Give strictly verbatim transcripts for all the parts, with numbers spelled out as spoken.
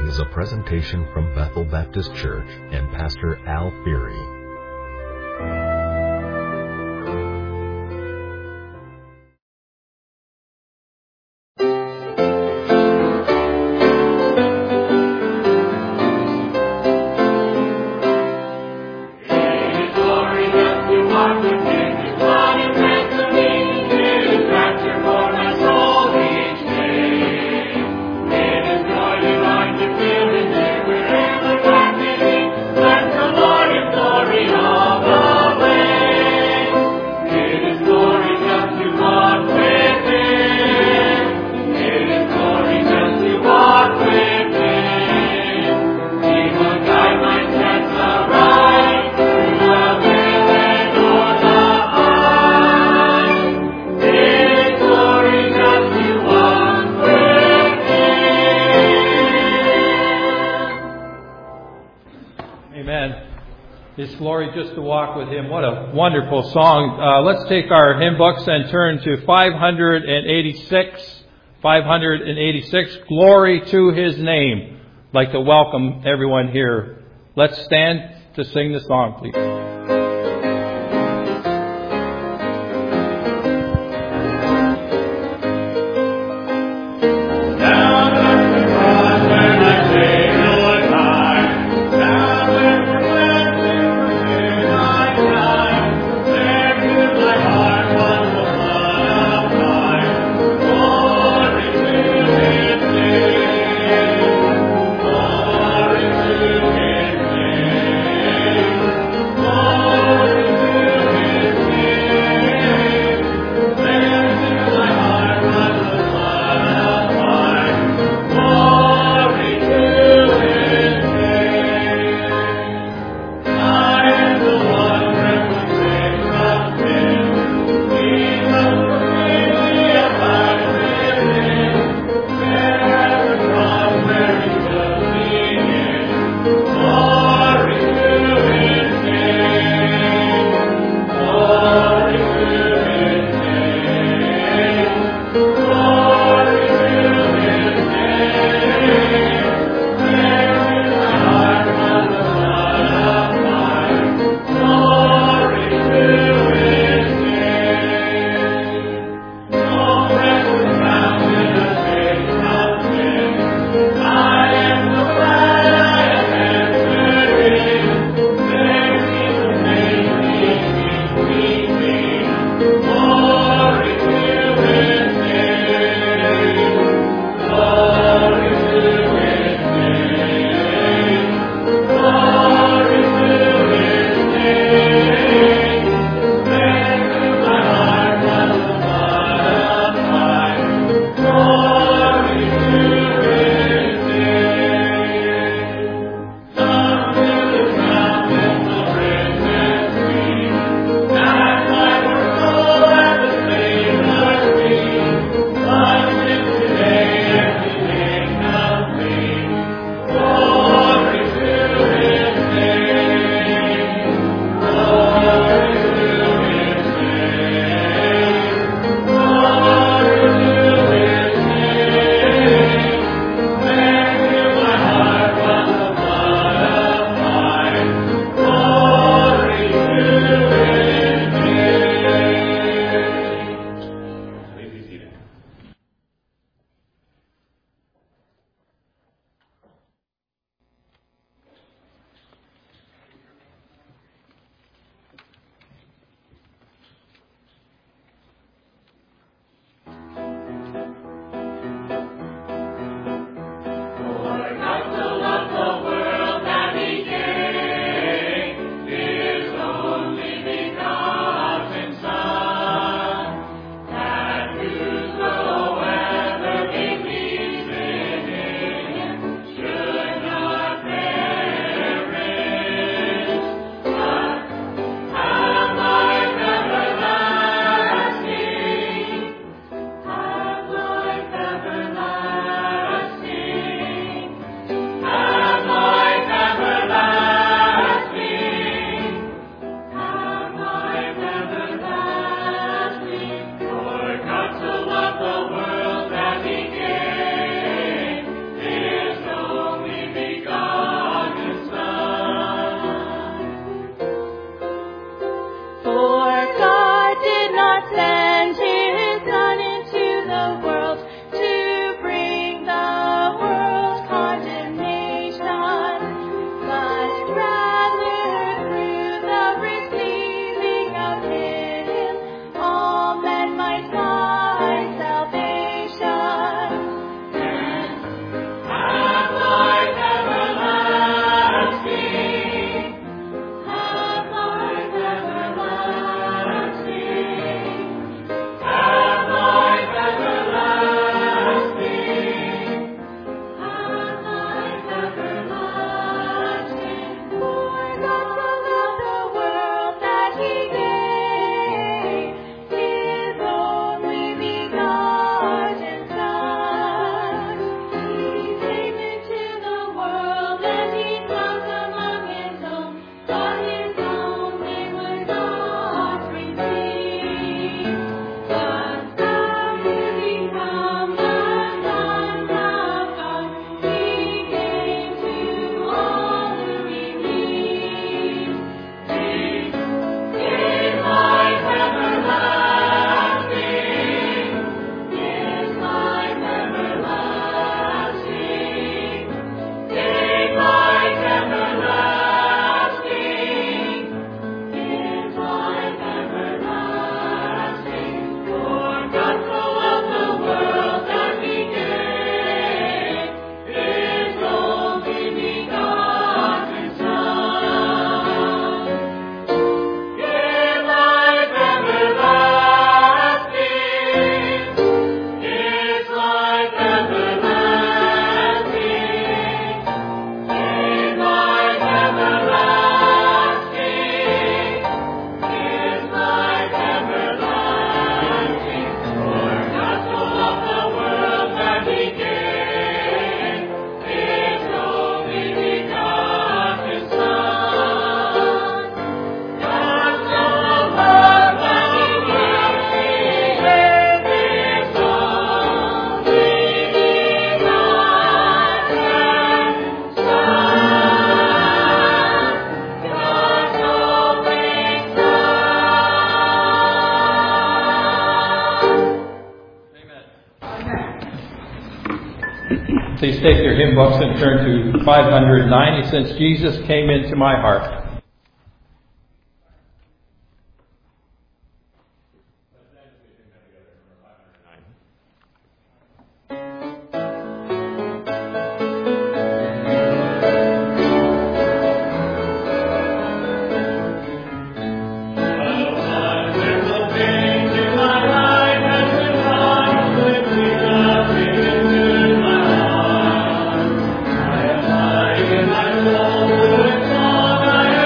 following is a presentation from Bethel Baptist Church and Pastor Al Feary. Just to walk with Him. What a wonderful song. Uh, let's take our hymn books and turn to five eighty-six. five eighty-six. Glory to His name. I'd like to welcome everyone here. Let's stand to sing the song, please. Oh Please take your hymn books and turn to five ninety, Since Jesus Came Into My Heart. I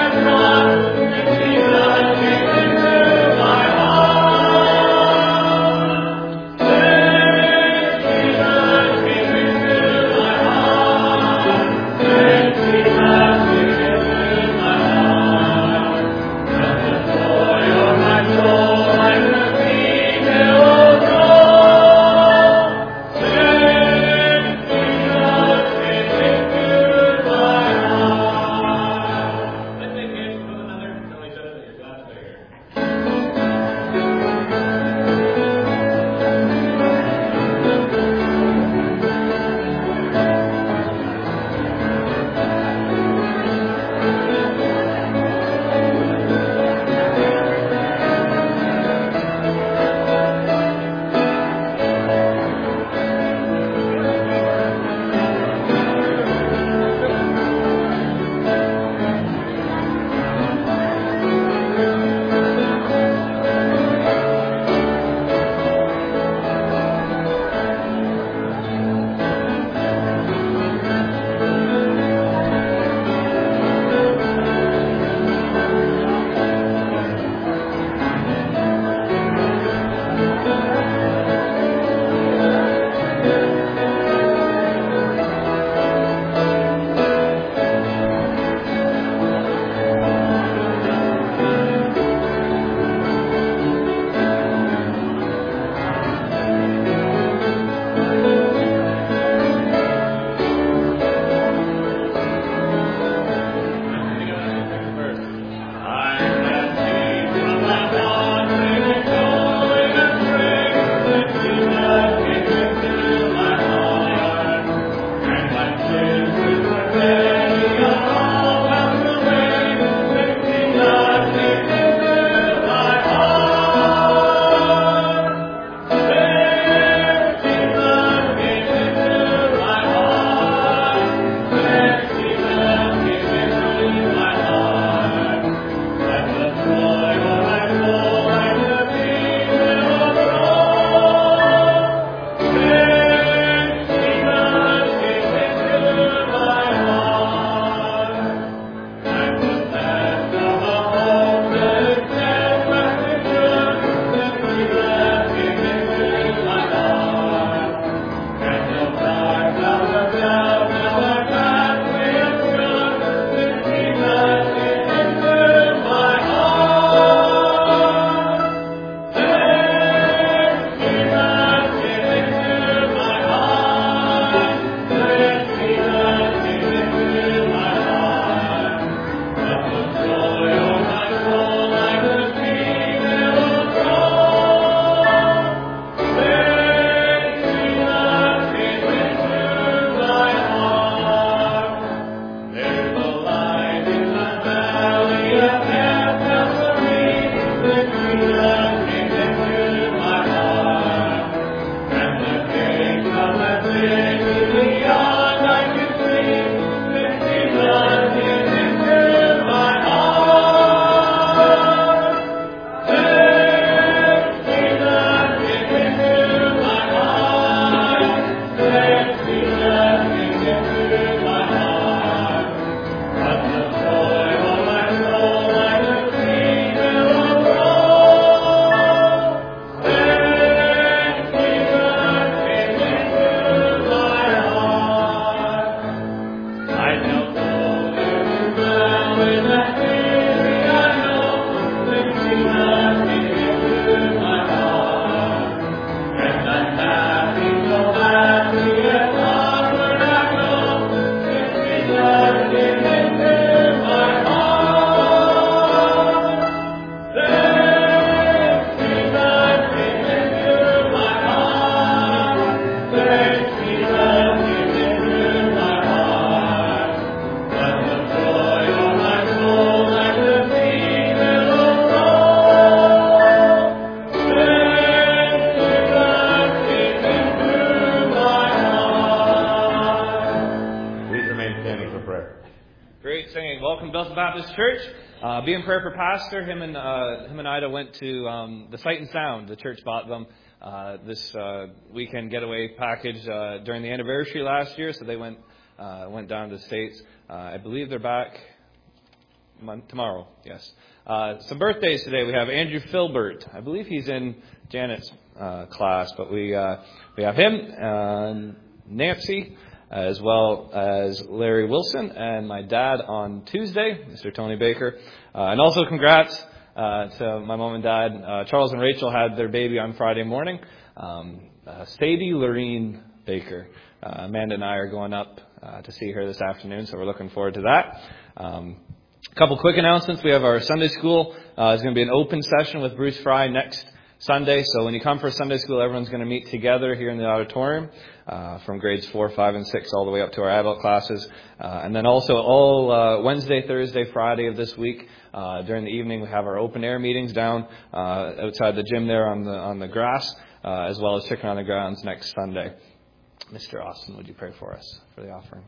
Great singing. Welcome, Bethel Baptist Church. Uh, be in prayer for Pastor. Him and uh, him and Ida went to um, the Sight and Sound. The church bought them uh, this uh, weekend getaway package uh, during the anniversary last year. So they went uh, went down to the States. Uh, I believe they're back mon- tomorrow. Yes. Uh, some birthdays today. We have Andrew Filbert. I believe he's in Janet's uh, class, but we uh, we have him, uh, Nancy, as well as Larry Wilson and my dad on Tuesday, Mister Tony Baker. Uh, and also congrats uh, to my mom and dad. Uh, Charles and Rachel had their baby on Friday morning, um, uh, Sadie Lorene Baker. Uh, Amanda and I are going up uh, to see her this afternoon, so we're looking forward to that. Um, a couple quick announcements. We have our Sunday school. Uh, it's going to be an open session with Bruce Fry next Sunday. So when you come for Sunday school, everyone's going to meet together here in the auditorium uh, from grades four, five, and six all the way up to our adult classes. Uh, and then also all uh, Wednesday, Thursday, Friday of this week uh, during the evening, we have our open air meetings down uh, outside the gym there on the on the grass, uh, as well as chicken on the grounds next Sunday. Mister Austin, would you pray for us for the offering?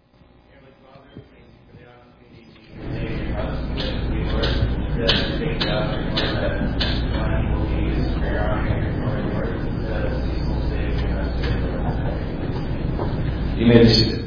You may be seated.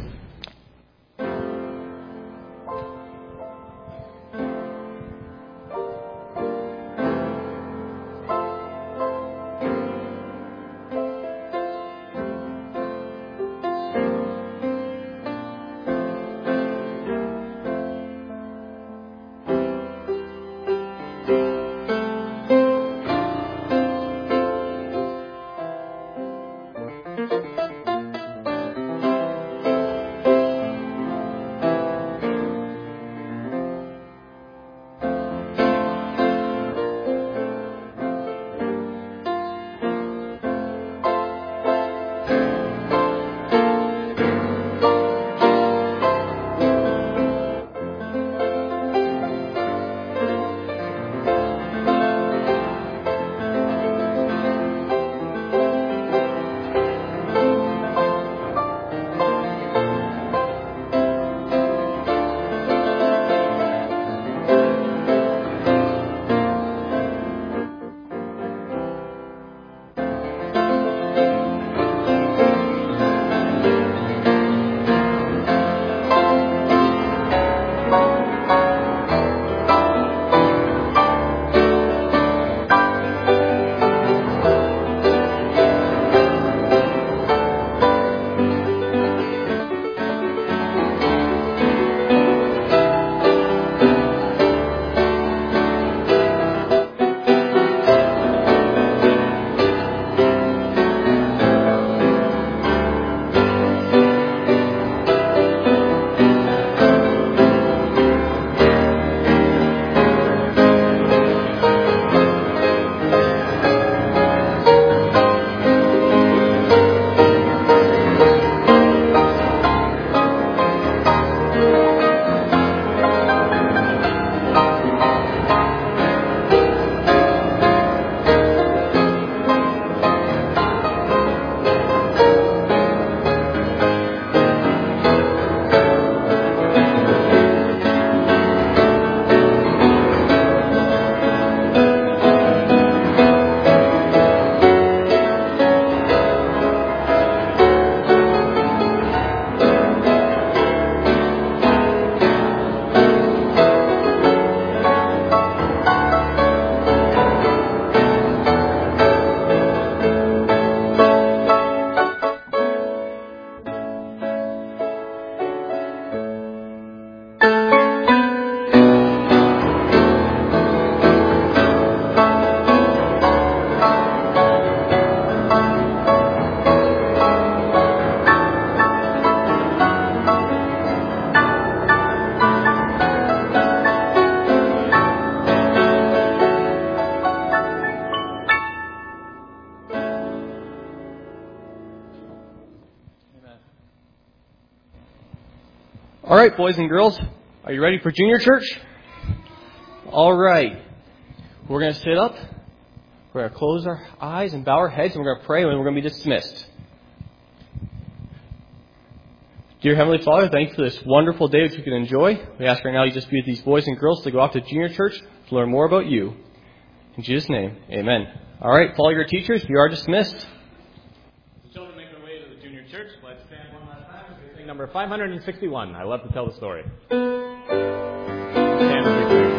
All right, boys and girls, are you ready for junior church? All right. We're going to sit up. We're going to close our eyes and bow our heads, and we're going to pray, and we're going to be dismissed. Dear Heavenly Father, thank you for this wonderful day that we can enjoy. We ask right now you just be with these boys and girls to go off to junior church to learn more about you. In Jesus' name, amen. All right, follow your teachers. You are dismissed. The children make their way to the junior church. Let's stand one last time. We're sing number five hundred sixty-one. I love to tell the story. Stand with me.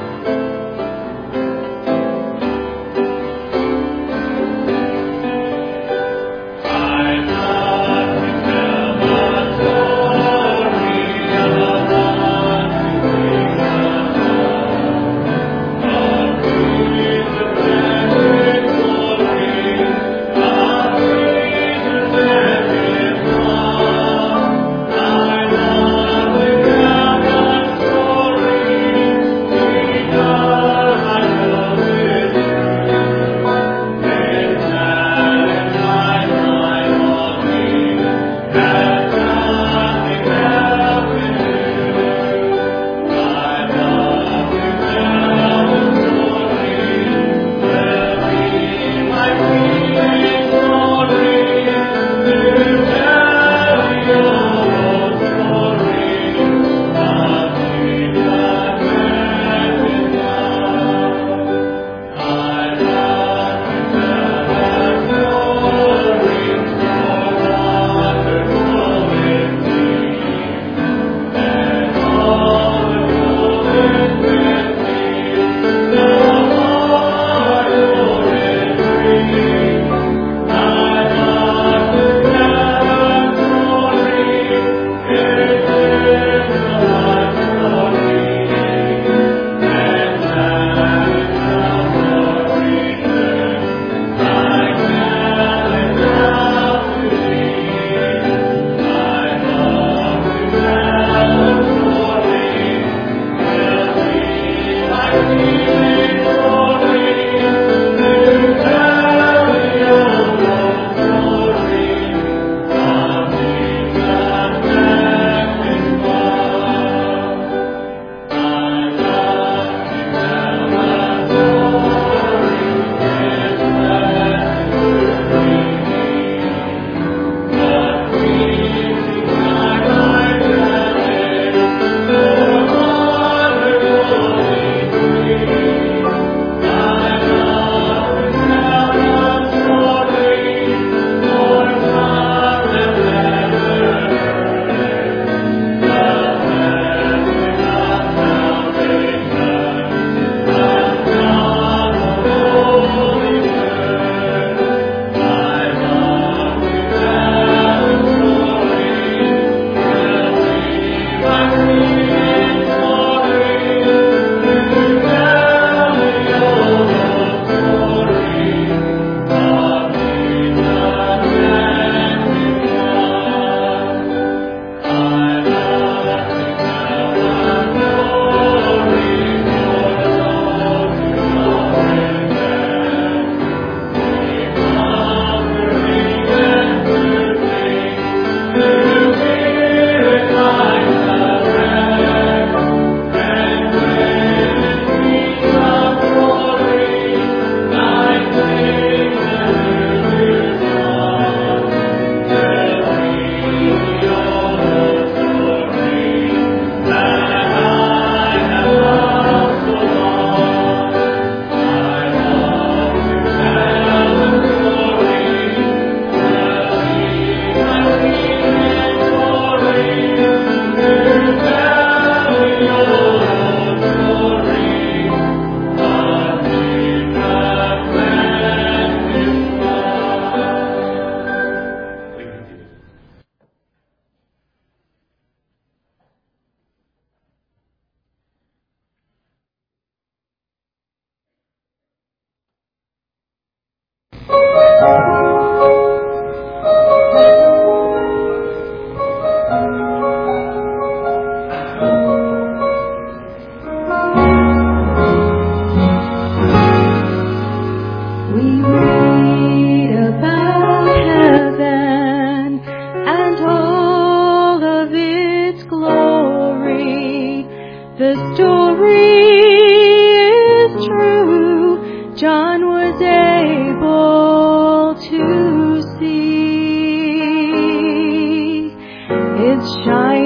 Shine.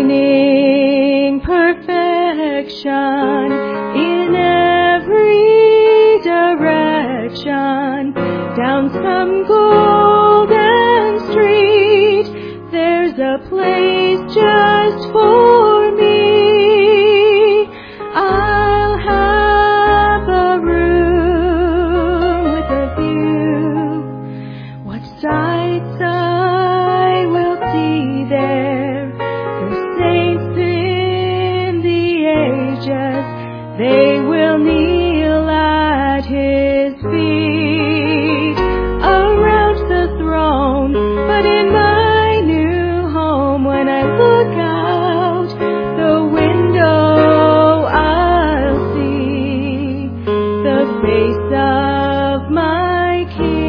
satisfaction in every direction. Down some golden street, there's a place just for me. I'll have a room with a view. What sights I will see there. The saints in the ages, they will kneel at His feet around the throne. But in my new home, when I look out the window, I'll see the face of my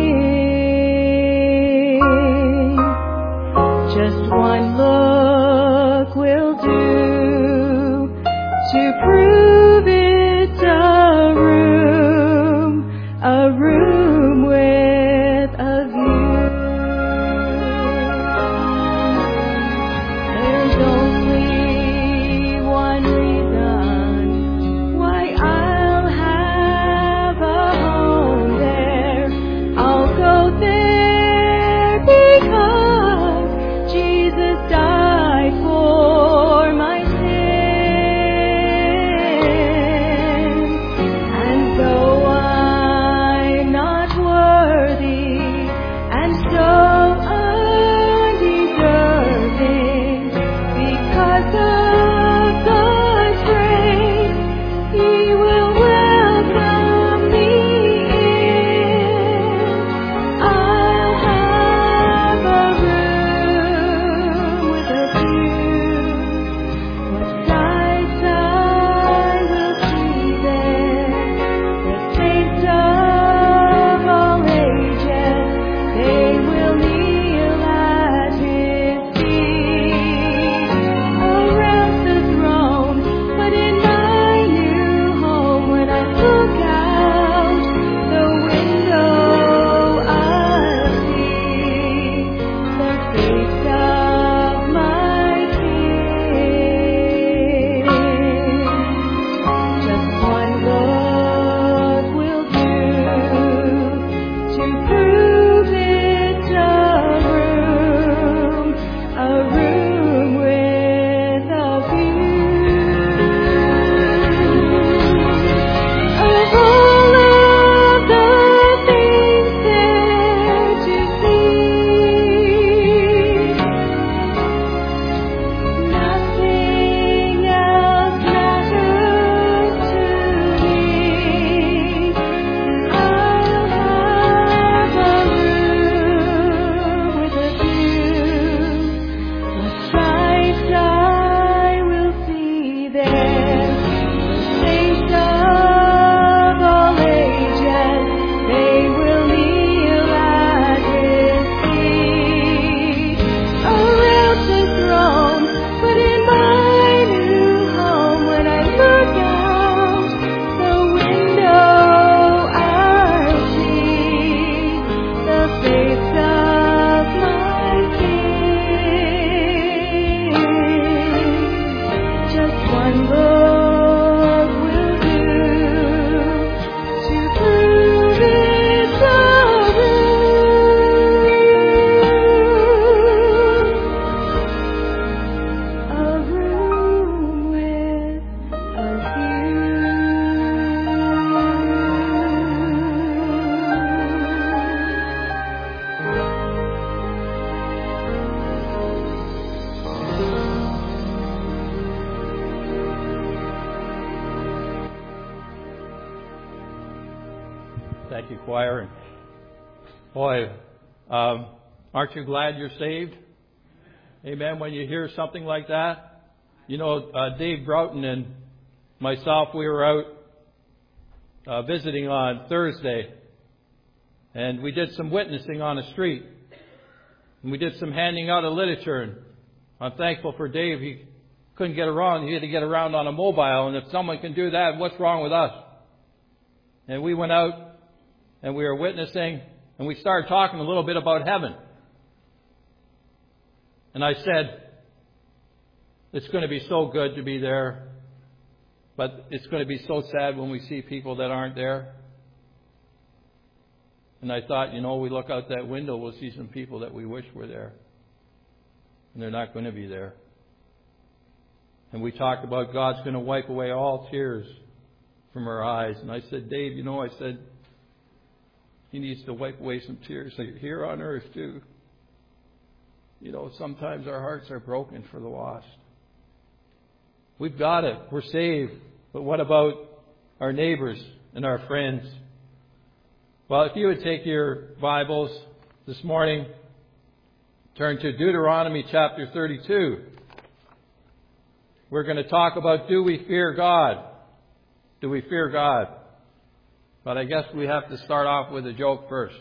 King. Just one look will do to prove it's a room, a room with a view. There's only one reason why I'll have a home there. I'll go there because Jesus died for my sins. And though I'm not worthy and so undeserving, because of God's grace, He will welcome me in. I'll have a room with a view. What sights I will see there. The saints of all ages, they will kneel at His feet around the throne. But in my new home, when I look out the window, I'll see the face of my King. Just one look will do to prove it's a room, a room with a view. Of all of the things there to see, nothing else matters to me. I'll have a room with a view. What sights I will see there. The saints of all ages, they will kneel at His feet around the throne. But in my new home, when I look out the window, I'll see the face of my King. Just one look will do to prove it's a room, a room with a Thank you, choir. And boy, um, aren't you glad you're saved? Amen. When you hear something like that, you know, uh, Dave Broughton and myself, we were out uh, visiting on Thursday, and we did some witnessing on the street, and we did some handing out of literature. And I'm thankful for Dave. He couldn't get around. He had to get around on a mobile, and if someone can do that, what's wrong with us? And we went out and we were witnessing, and we started talking a little bit about heaven. And I said, it's going to be so good to be there. But it's going to be so sad when we see people that aren't there. And I thought, you know, we look out that window, we'll see some people that we wish were there. And they're not going to be there. And we talked about God's going to wipe away all tears from our eyes. And I said, Dave, you know, I said, He needs to wipe away some tears here on earth too. You know, sometimes our hearts are broken for the lost. We've got it. We're saved. But what about our neighbors and our friends? Well, if you would take your Bibles this morning, turn to Deuteronomy chapter thirty-two. We're going to talk about, do we fear God? Do we fear God? But I guess we have to start off with a joke first.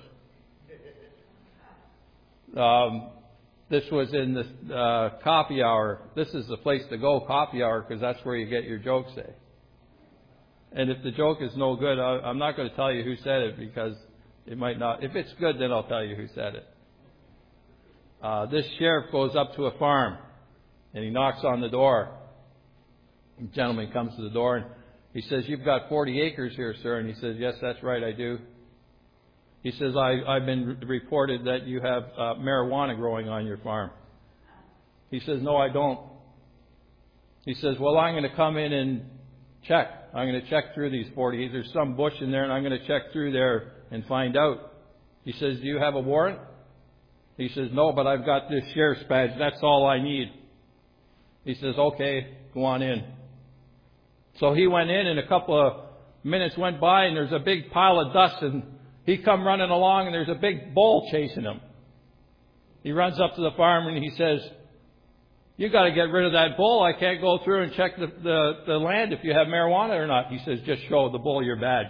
Um, this was in the uh, coffee hour. This is the place to go, coffee hour, because that's where you get your jokes, eh? And if the joke is no good, I, I'm not going to tell you who said it, because it might not. If it's good, then I'll tell you who said it. Uh, this sheriff goes up to a farm, and he knocks on the door. The gentleman comes to the door, and he says, "You've got forty acres here, sir." And he says, "Yes, that's right, I do." He says, I, I've been reported that you have uh, marijuana growing on your farm. He says, "No, I don't." He says, "Well, I'm going to come in and check. I'm going to check through these forty. There's some bush in there, and I'm going to check through there and find out." He says, "Do you have a warrant?" He says, "No, but I've got this sheriff's badge. That's all I need." He says, "Okay, go on in." So he went in, and a couple of minutes went by, and there's a big pile of dust, and he come running along, and there's a big bull chasing him. He runs up to the farmer, and he says, "You got to get rid of that bull. I can't go through and check the, the, the land if you have marijuana or not." He says, "Just show the bull your badge."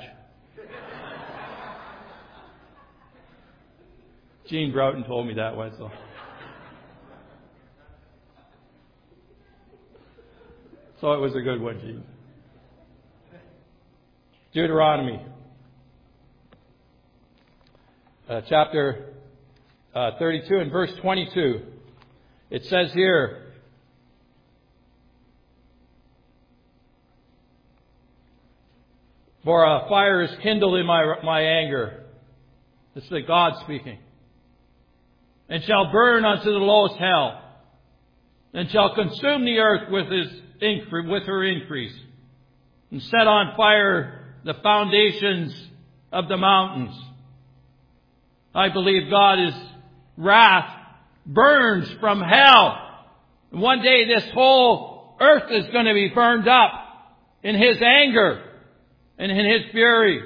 Gene Broughton told me that one, so. So it was a good one, Gene. Deuteronomy, uh, chapter uh, thirty-two and verse twenty-two. It says here, "For a fire is kindled in my, my anger." This is God speaking. "And shall burn unto the lowest hell, and shall consume the earth with his incre- with her increase, and set on fire the foundations of the mountains." I believe God's wrath burns from hell. One day this whole earth is going to be burned up in His anger and in His fury.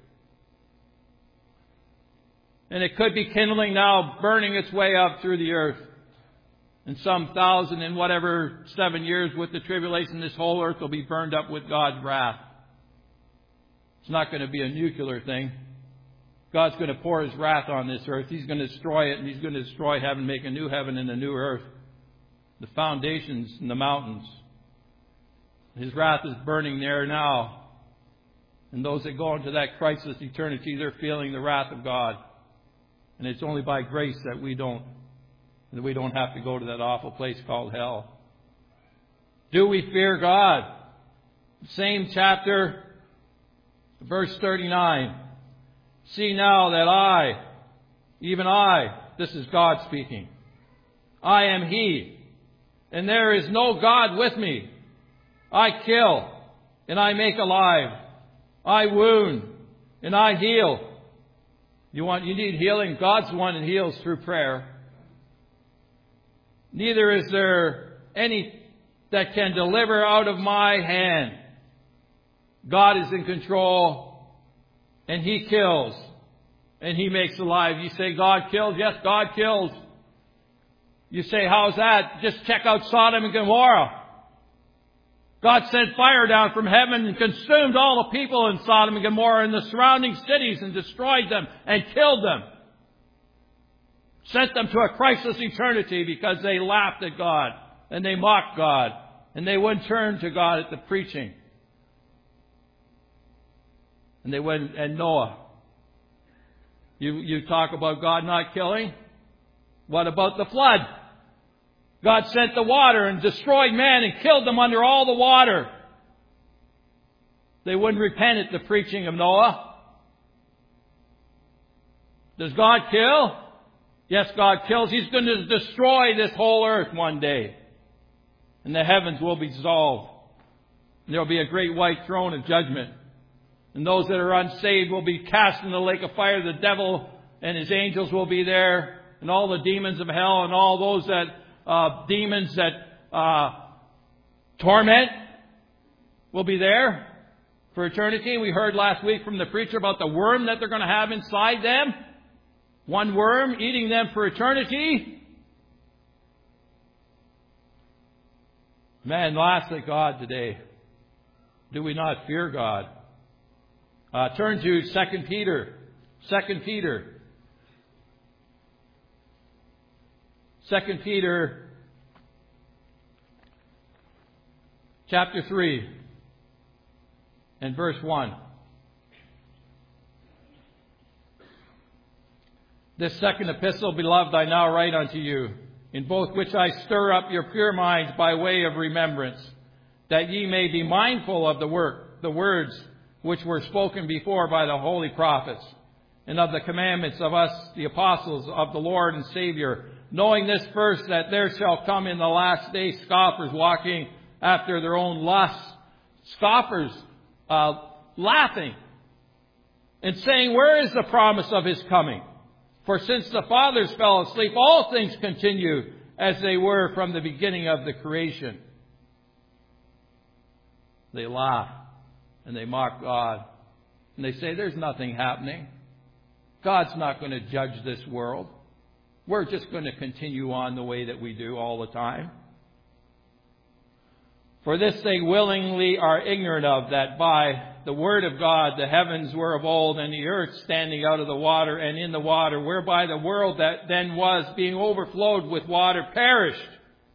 And it could be kindling now, burning its way up through the earth. In some thousand and whatever seven years with the tribulation, this whole earth will be burned up with God's wrath. It's not going to be a nuclear thing. God's going to pour His wrath on this earth. He's going to destroy it, and He's going to destroy heaven, make a new heaven and a new earth. The foundations and the mountains. His wrath is burning there now. And those that go into that crisis eternity, they're feeling the wrath of God. And it's only by grace that we don't, that we don't have to go to that awful place called hell. Do we fear God? Same chapter, verse thirty-nine. "See now that I, even I," this is God speaking, "I am He, and there is no God with me. I kill, and I make alive. I wound, and I heal." You want, you need healing? God's the one that heals through prayer. "Neither is there any that can deliver out of my hand." God is in control, and He kills, and He makes alive. You say, "God kills?" Yes, God kills. You say, "How's that?" Just check out Sodom and Gomorrah. God sent fire down from heaven and consumed all the people in Sodom and Gomorrah and the surrounding cities and destroyed them and killed them. Sent them to a crisis eternity because they laughed at God and they mocked God and they wouldn't turn to God at the preaching. And they went, and Noah. You, you talk about God not killing. What about the flood? God sent the water and destroyed man and killed them under all the water. They wouldn't repent at the preaching of Noah. Does God kill? Yes, God kills. He's going to destroy this whole earth one day. And the heavens will be dissolved. And there will be a great white throne of judgment. And those that are unsaved will be cast in the lake of fire. The devil and his angels will be there. And all the demons of hell and all those that uh, demons that uh, torment will be there for eternity. We heard last week from the preacher about the worm that they're going to have inside them. One worm eating them for eternity. Man, lastly, God today. Do we not fear God? Uh, turn to Second Peter. Second Peter. Second Peter chapter three and verse one. This second epistle, beloved, I now write unto you, in both which I stir up your pure minds by way of remembrance, that ye may be mindful of the work, the words which were spoken before by the holy prophets, and of the commandments of us, the apostles of the Lord and Savior, knowing this first, that there shall come in the last days scoffers walking after their own lusts, scoffers uh, laughing and saying, where is the promise of his coming? For since the fathers fell asleep, all things continue as they were from the beginning of the creation. They laugh and they mock God. And they say, there's nothing happening. God's not going to judge this world. We're just going to continue on the way that we do all the time. For this they willingly are ignorant of, that by the word of God the heavens were of old, and the earth standing out of the water and in the water, whereby the world that then was, being overflowed with water, perished.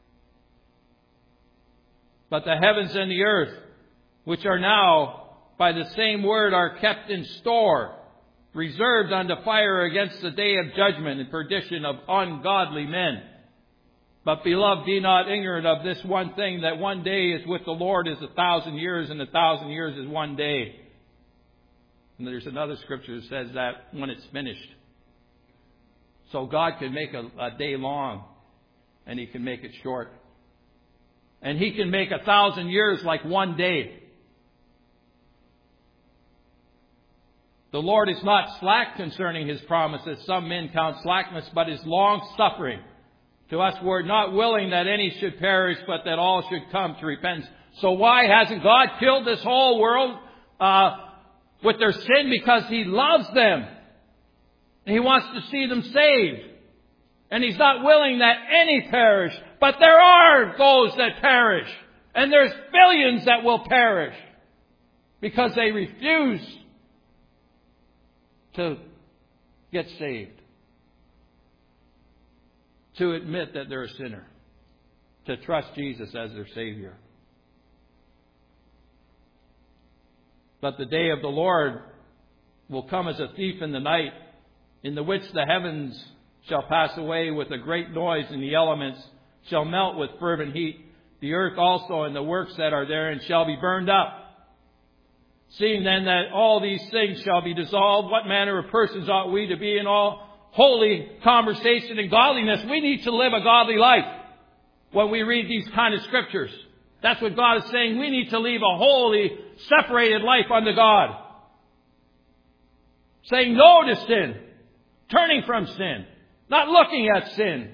But the heavens and the earth, which are now by the same word, are kept in store, reserved unto fire against the day of judgment and perdition of ungodly men. But, beloved, be not ignorant of this one thing, that one day is with the Lord is a thousand years, and a thousand years is one day. And there's another scripture that says that when it's finished. So God can make a, a day long, and He can make it short. And He can make a thousand years like one day. The Lord is not slack concerning His promises, some men count slackness, but is long-suffering. To us, we're not willing that any should perish, but that all should come to repentance. So why hasn't God killed this whole world uh, with their sin? Because He loves them. And He wants to see them saved. And He's not willing that any perish. But there are those that perish. And there's billions that will perish. Because they refuse to get saved. To admit that they're a sinner. To trust Jesus as their Savior. But the day of the Lord will come as a thief in the night, in the which the heavens shall pass away with a great noise, and the elements shall melt with fervent heat. The earth also and the works that are therein shall be burned up. Seeing then that all these things shall be dissolved, what manner of persons ought we to be in all holy conversation and godliness? We need to live a godly life when we read these kind of scriptures. That's what God is saying. We need to live a holy, separated life unto God. Saying no to sin. Turning from sin. Not looking at sin.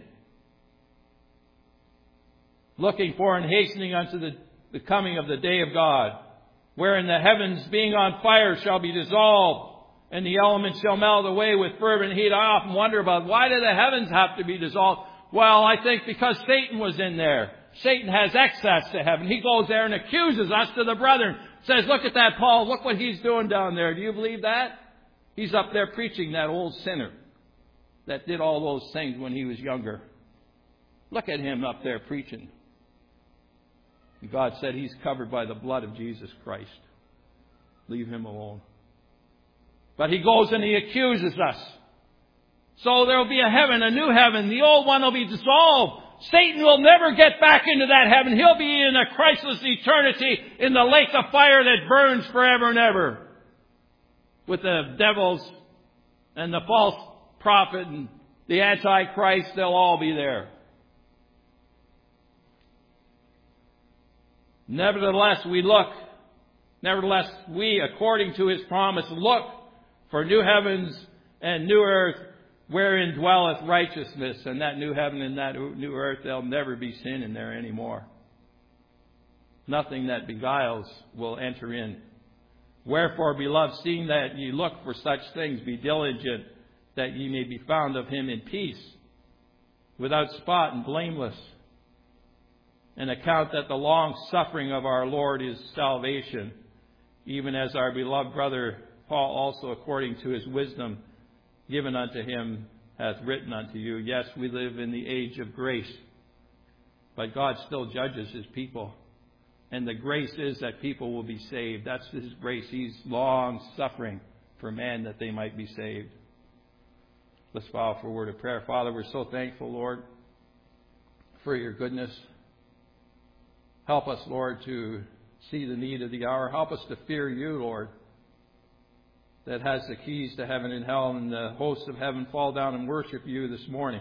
Looking for and hastening unto the, the coming of the day of God. Wherein the heavens being on fire shall be dissolved, and the elements shall melt away with fervent heat. I often wonder about, why do the heavens have to be dissolved? Well, I think because Satan was in there. Satan has access to heaven. He goes there and accuses us to the brethren. Says, look at that Paul. Look what he's doing down there. Do you believe that? He's up there preaching, that old sinner that did all those things when he was younger. Look at him up there preaching. And God said he's covered by the blood of Jesus Christ. Leave him alone. But he goes and he accuses us. So there will be a heaven, a new heaven. The old one will be dissolved. Satan will never get back into that heaven. He'll be in a Christless eternity in the lake of fire that burns forever and ever. With the devils and the false prophet and the Antichrist, they'll all be there. Nevertheless, we look, nevertheless, we, according to his promise, look for new heavens and new earth wherein dwelleth righteousness. And that new heaven and that new earth, there'll never be sin in there anymore. Nothing that beguiles will enter in. Wherefore, beloved, seeing that ye look for such things, be diligent that ye may be found of him in peace, without spot and blameless. And account that the long suffering of our Lord is salvation, even as our beloved brother Paul also, according to his wisdom given unto him, hath written unto you. Yes, we live in the age of grace, but God still judges his people. And the grace is that people will be saved. That's his grace. He's long suffering for man that they might be saved. Let's bow for a word of prayer. Father, we're so thankful, Lord, for your goodness. Help us, Lord, to see the need of the hour. Help us to fear you, Lord, that has the keys to heaven and hell, and the hosts of heaven fall down and worship you this morning.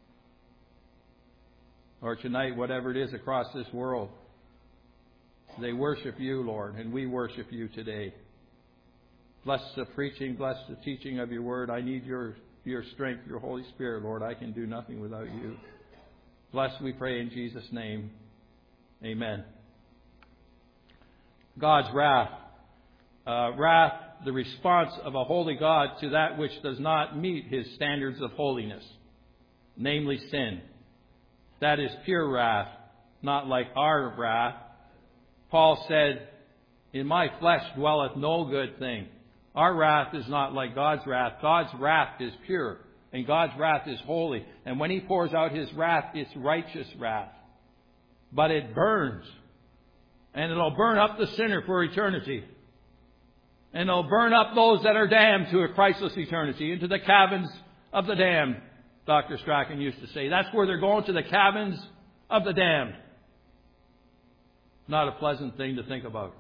Or tonight, whatever it is across this world. They worship you, Lord, and we worship you today. Bless the preaching, bless the teaching of your word. I need your, your strength, your Holy Spirit, Lord. I can do nothing without you. Bless, we pray in Jesus' name. Amen. God's wrath. Uh, wrath, the response of a holy God to that which does not meet his standards of holiness, namely sin. That is pure wrath, not like our wrath. Paul said, in my flesh dwelleth no good thing. Our wrath is not like God's wrath. God's wrath is pure, and God's wrath is holy. And when he pours out his wrath, it's righteous wrath. But it burns. And it'll burn up the sinner for eternity. And it'll burn up those that are damned to a Christless eternity, into the cabins of the damned, Doctor Strachan used to say. That's where they're going, to the cabins of the damned. Not a pleasant thing to think about.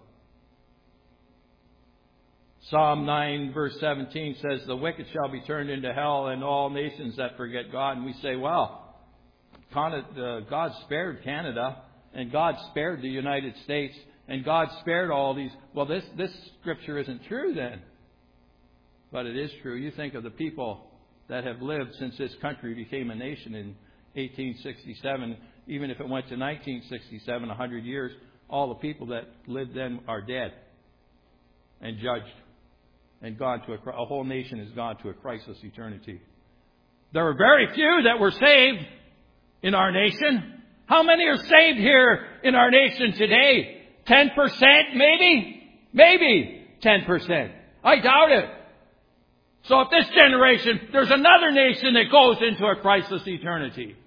Psalm nine verse seventeen says, the wicked shall be turned into hell, and all nations that forget God. And we say, well, God spared Canada, and God spared the United States, and God spared all these. Well, this, this scripture isn't true then. But it is true. You think of the people that have lived since this country became a nation in eighteen sixty-seven. Even if it went to nineteen sixty-seven, one hundred years, all the people that lived then are dead and judged and gone to a, a whole nation has gone to a Christless eternity. There were very few that were saved in our nation. How many are saved here in our nation today? ten percent maybe? Maybe ten percent. I doubt it. So if this generation, there's another nation that goes into a Christless eternity.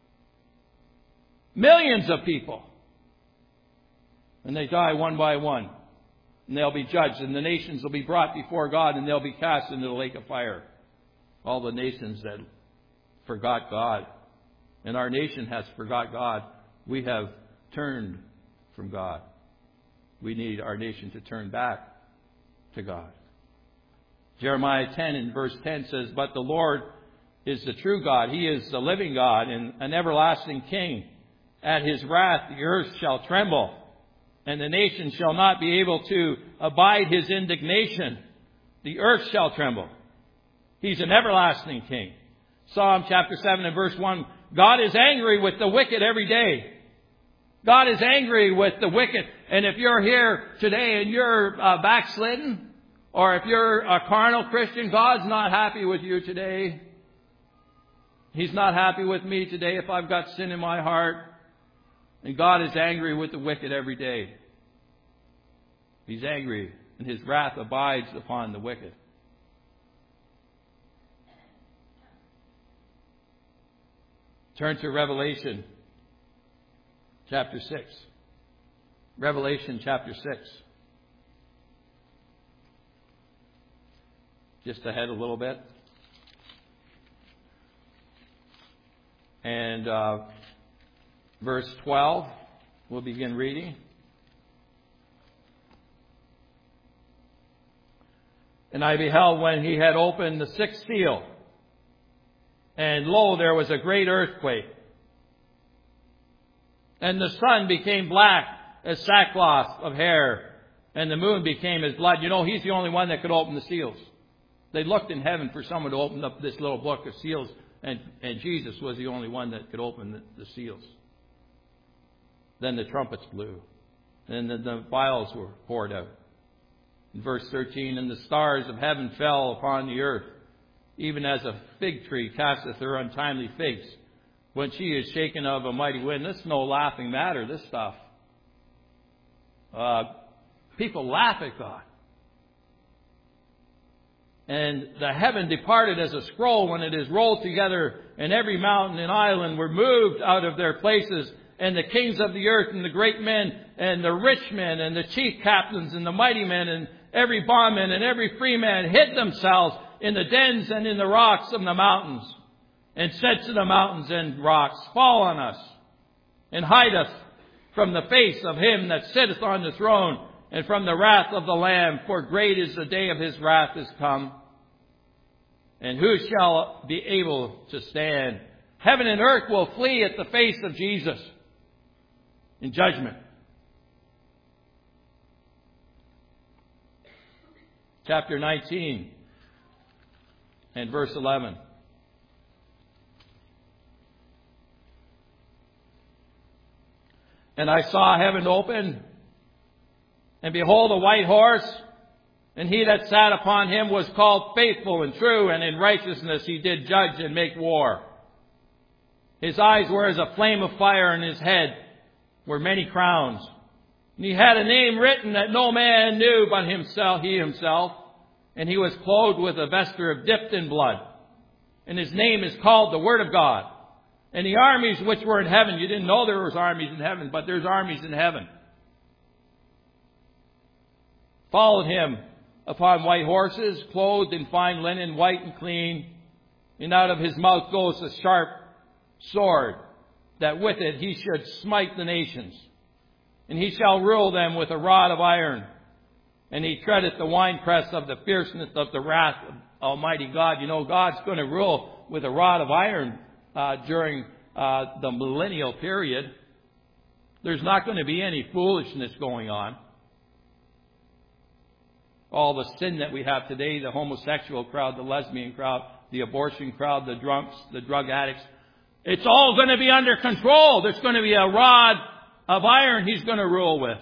Millions of people. And they die one by one. And they'll be judged. And the nations will be brought before God, and they'll be cast into the lake of fire. All the nations that forgot God. And our nation has forgot God. We have turned from God. We need our nation to turn back to God. Jeremiah ten in verse ten says, but the Lord is the true God. He is the living God and an everlasting King. At his wrath the earth shall tremble, and the nations shall not be able to abide his indignation. The earth shall tremble. He's an everlasting King. Psalm chapter seven and verse one, God is angry with the wicked every day. God is angry with the wicked. And if you're here today and you're uh, backslidden, or if you're a carnal Christian, God's not happy with you today. He's not happy with me today if I've got sin in my heart. And God is angry with the wicked every day. He's angry, and his wrath abides upon the wicked. Turn to Revelation chapter six. Revelation chapter six. Just ahead a little bit. And uh, verse twelve. We'll begin reading. And I beheld when he had opened the sixth seal, and lo, there was a great earthquake. And the sun became black as sackcloth of hair, and the moon became as blood. You know, he's the only one that could open the seals. They looked in heaven for someone to open up this little book of seals, and, and Jesus was the only one that could open the, the seals. Then the trumpets blew, and the, the vials were poured out. In verse thirteen, and the stars of heaven fell upon the earth, even as a fig tree casteth her untimely figs, when she is shaken of a mighty wind. This is no laughing matter, this stuff. Uh, people laugh at God. And the heaven departed as a scroll when it is rolled together, and every mountain and island were moved out of their places, and the kings of the earth, and the great men, and the rich men, and the chief captains, and the mighty men, and every bondman, and every free man hid themselves in the dens and in the rocks of the mountains, and said to the mountains and rocks, fall on us, and hide us from the face of him that sitteth on the throne, and from the wrath of the Lamb, for great is the day of his wrath is come. And who shall be able to stand? Heaven and earth will flee at the face of Jesus in judgment. Chapter nineteen and verse eleven. And I saw heaven open, and behold, a white horse, and he that sat upon him was called Faithful and True, and in righteousness he did judge and make war. His eyes were as a flame of fire, and his head were many crowns. And he had a name written that no man knew but himself, he himself, and he was clothed with a vesture dipped in blood. And his name is called the Word of God. And the armies which were in heaven, you didn't know there was armies in heaven, but there's armies in heaven, followed him upon white horses, clothed in fine linen, white and clean. And out of his mouth goes a sharp sword, that with it he should smite the nations. And he shall rule them with a rod of iron. And he treadeth the winepress of the fierceness of the wrath of Almighty God. You know, God's going to rule with a rod of iron uh, during uh, the millennial period. There's not going to be any foolishness going on. All the sin that we have today, the homosexual crowd, the lesbian crowd, the abortion crowd, the drunks, the drug addicts, it's all going to be under control. There's going to be a rod of iron he's going to rule with.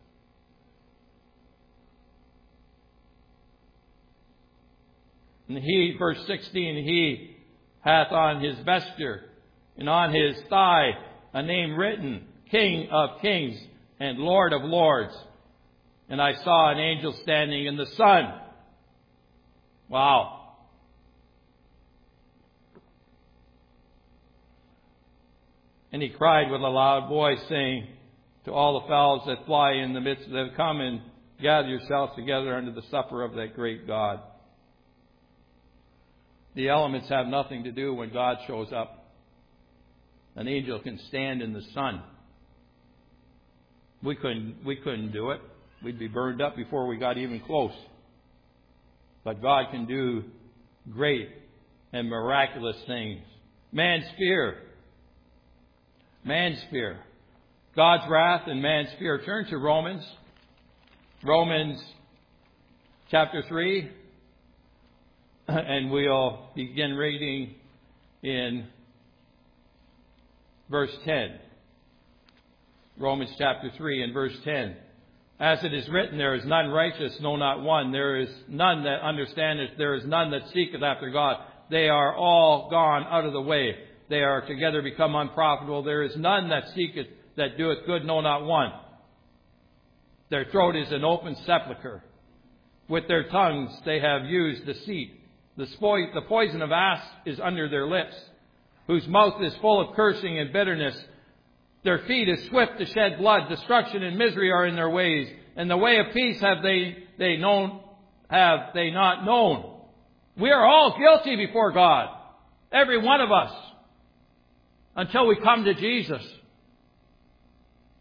And he, verse sixteen, he hath on his vesture and on his thigh a name written, King of Kings and Lord of Lords. And I saw an angel standing in the sun. Wow. And he cried with a loud voice, saying to all the fowls that fly in the midst of them, come and gather yourselves together unto the supper of that great God. The elements have nothing to do when God shows up. An angel can stand in the sun. We couldn't, we couldn't do it. We'd be burned up before we got even close. But God can do great and miraculous things. Man's fear. Man's fear. God's wrath and man's fear. Turn to Romans. Romans chapter three. And we'll begin reading in verse ten. Romans chapter three and verse ten. As it is written, there is none righteous, no, not one. There is none that understandeth. There is none that seeketh after God. They are all gone out of the way. They are together become unprofitable. There is none that seeketh, that doeth good, no, not one. Their throat is an open sepulchre. With their tongues they have used deceit. The, spo- the poison of asps is under their lips, whose mouth is full of cursing and bitterness. Their feet is swift to shed blood. Destruction and misery are in their ways. And the way of peace have they, they known, have they not known. We are all guilty before God. Every one of us. Until we come to Jesus.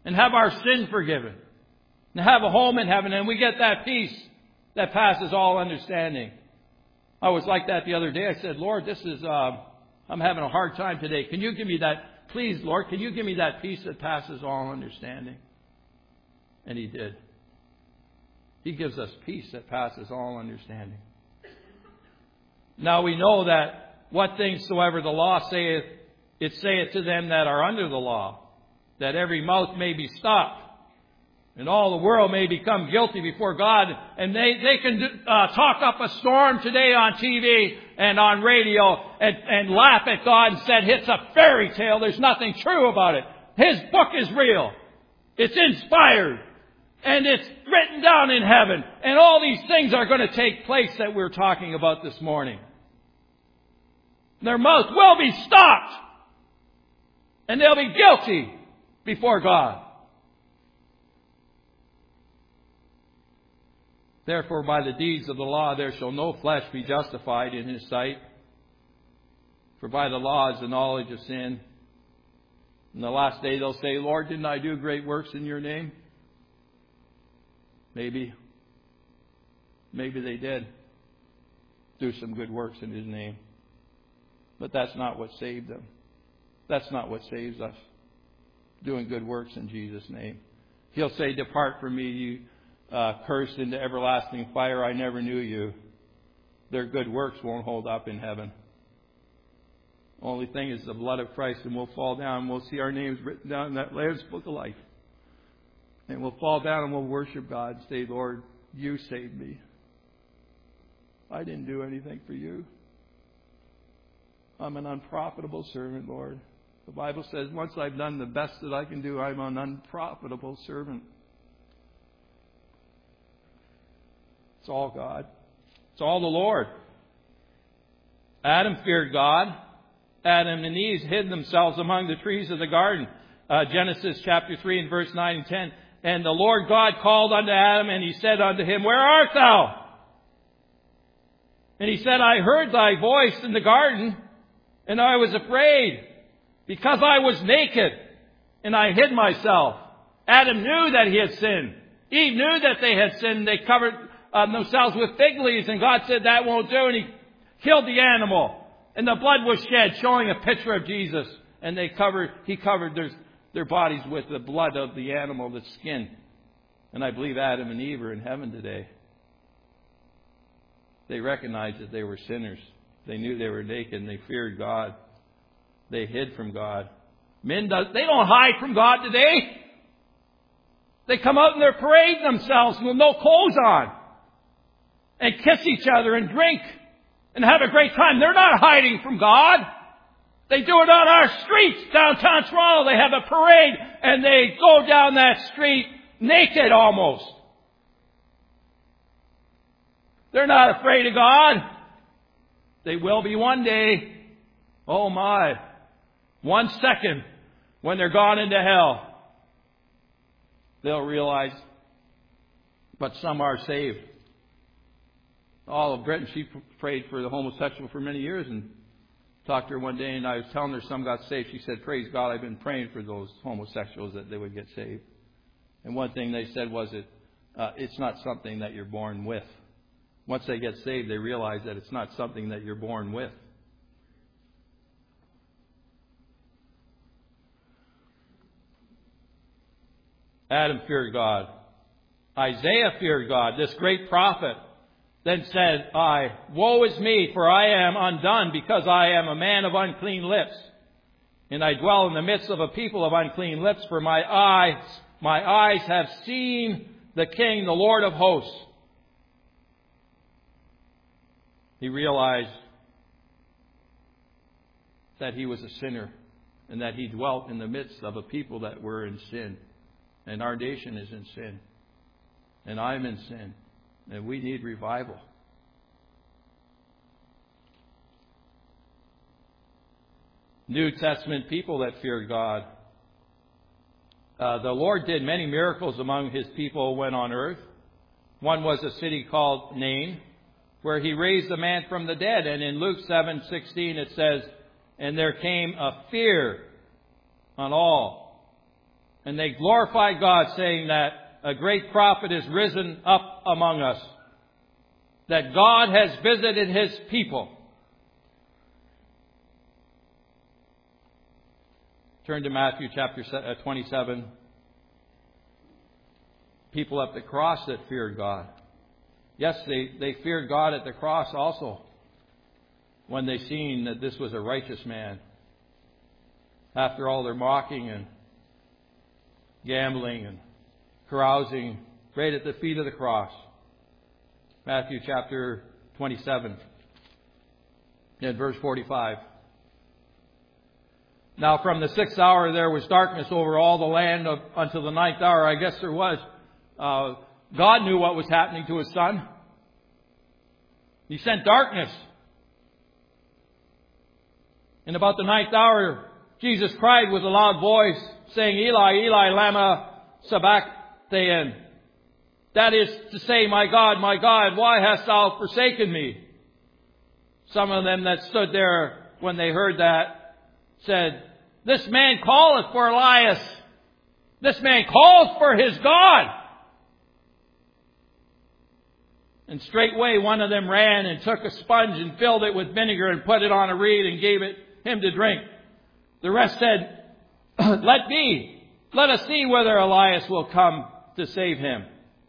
and have our sin forgiven and have a home in heaven, and we get that peace that passes all understanding. I was like that the other day. I said, Lord, this is, uh, I'm having a hard time today. Can you give me that, please, Lord, can you give me that peace that passes all understanding? And He did. He gives us peace that passes all understanding. Now we know that what things soever the law saith, it saith to them that are under the law, that every mouth may be stopped, and all the world may become guilty before God. And they, they can uh, talk up a storm today on T V and on radio and, and laugh at God and said, it's a fairy tale. There's nothing true about it. His book is real. It's inspired. And it's written down in heaven. And all these things are going to take place that we're talking about this morning. Their mouth will be stopped. And they'll be guilty before God. Therefore, by the deeds of the law, there shall no flesh be justified in His sight. For by the law is the knowledge of sin. In the last day they'll say, Lord, didn't I do great works in Your name? Maybe. Maybe they did do some good works in His name. But that's not what saved them. That's not what saves us. Doing good works in Jesus' name. He'll say, depart from me, you uh, cursed, into everlasting fire. I never knew you. Their good works won't hold up in heaven. Only thing is the blood of Christ, and we'll fall down and we'll see our names written down in that Lamb's Book of Life. And we'll fall down and we'll worship God and say, Lord, You saved me. I didn't do anything for You. I'm an unprofitable servant, Lord. The Bible says once I've done the best that I can do, I'm an unprofitable servant. It's all God. It's all the Lord. Adam feared God. Adam and Eve hid themselves among the trees of the garden. Uh, Genesis chapter three and verse nine and ten. And the Lord God called unto Adam, and He said unto him, Where art thou? And he said, I heard thy voice in the garden, and I was afraid, because I was naked, and I hid myself. Adam knew that he had sinned. Eve knew that they had sinned. They covered uh, themselves with fig leaves, and God said that won't do, and He killed the animal. And the blood was shed, showing a picture of Jesus. And they covered, He covered their, their bodies with the blood of the animal, the skin. And I believe Adam and Eve are in heaven today. They recognized that they were sinners. They knew they were naked, and they feared God. They hid from God. Men, does, they don't hide from God today. They come out and they're parading themselves with no clothes on. And kiss each other and drink and have a great time. They're not hiding from God. They do it on our streets downtown Toronto. They have a parade and they go down that street naked almost. They're not afraid of God. They will be one day. Oh my. One second when they're gone into hell, they'll realize. But some are saved. All of Britain, she prayed for the homosexual for many years, and talked to her one day, and I was telling her some got saved. She said, praise God, I've been praying for those homosexuals that they would get saved. And one thing they said was that uh, it's not something that you're born with. Once they get saved, they realize that it's not something that you're born with. Adam feared God. Isaiah feared God, this great prophet. Then said I, Woe is me, for I am undone, because I am a man of unclean lips. And I dwell in the midst of a people of unclean lips, for my eyes, my eyes have seen the King, the Lord of hosts. He realized that he was a sinner, and that he dwelt in the midst of a people that were in sin. And our nation is in sin. And I'm in sin. And we need revival. New Testament people that feared God. Uh, the Lord did many miracles among His people when on earth. One was a city called Nain, where He raised a man from the dead. And in Luke seven sixteen it says, And there came a fear on all And they glorified God, saying that a great prophet is risen up among us, that God has visited His people. Turn to Matthew chapter twenty-seven. People at the cross that feared God. Yes, they, they feared God at the cross also, when they seen that this was a righteous man. After all their mocking and gambling and carousing, right at the feet of the cross. Matthew chapter twenty-seven and verse forty-five. Now from the sixth hour there was darkness over all the land of, until the ninth hour. I guess there was. Uh, God knew what was happening to His Son. He sent darkness. And about the ninth hour, Jesus cried with a loud voice, saying, Eli, Eli, lama sabachthani. That is to say, my God, my God, why hast thou forsaken me? Some of them that stood there when they heard that said, this man calleth for Elias. This man calls for his God. And straightway one of them ran and took a sponge and filled it with vinegar and put it on a reed and gave it him to drink. The rest said, let be. Let us see whether Elias will come to save him.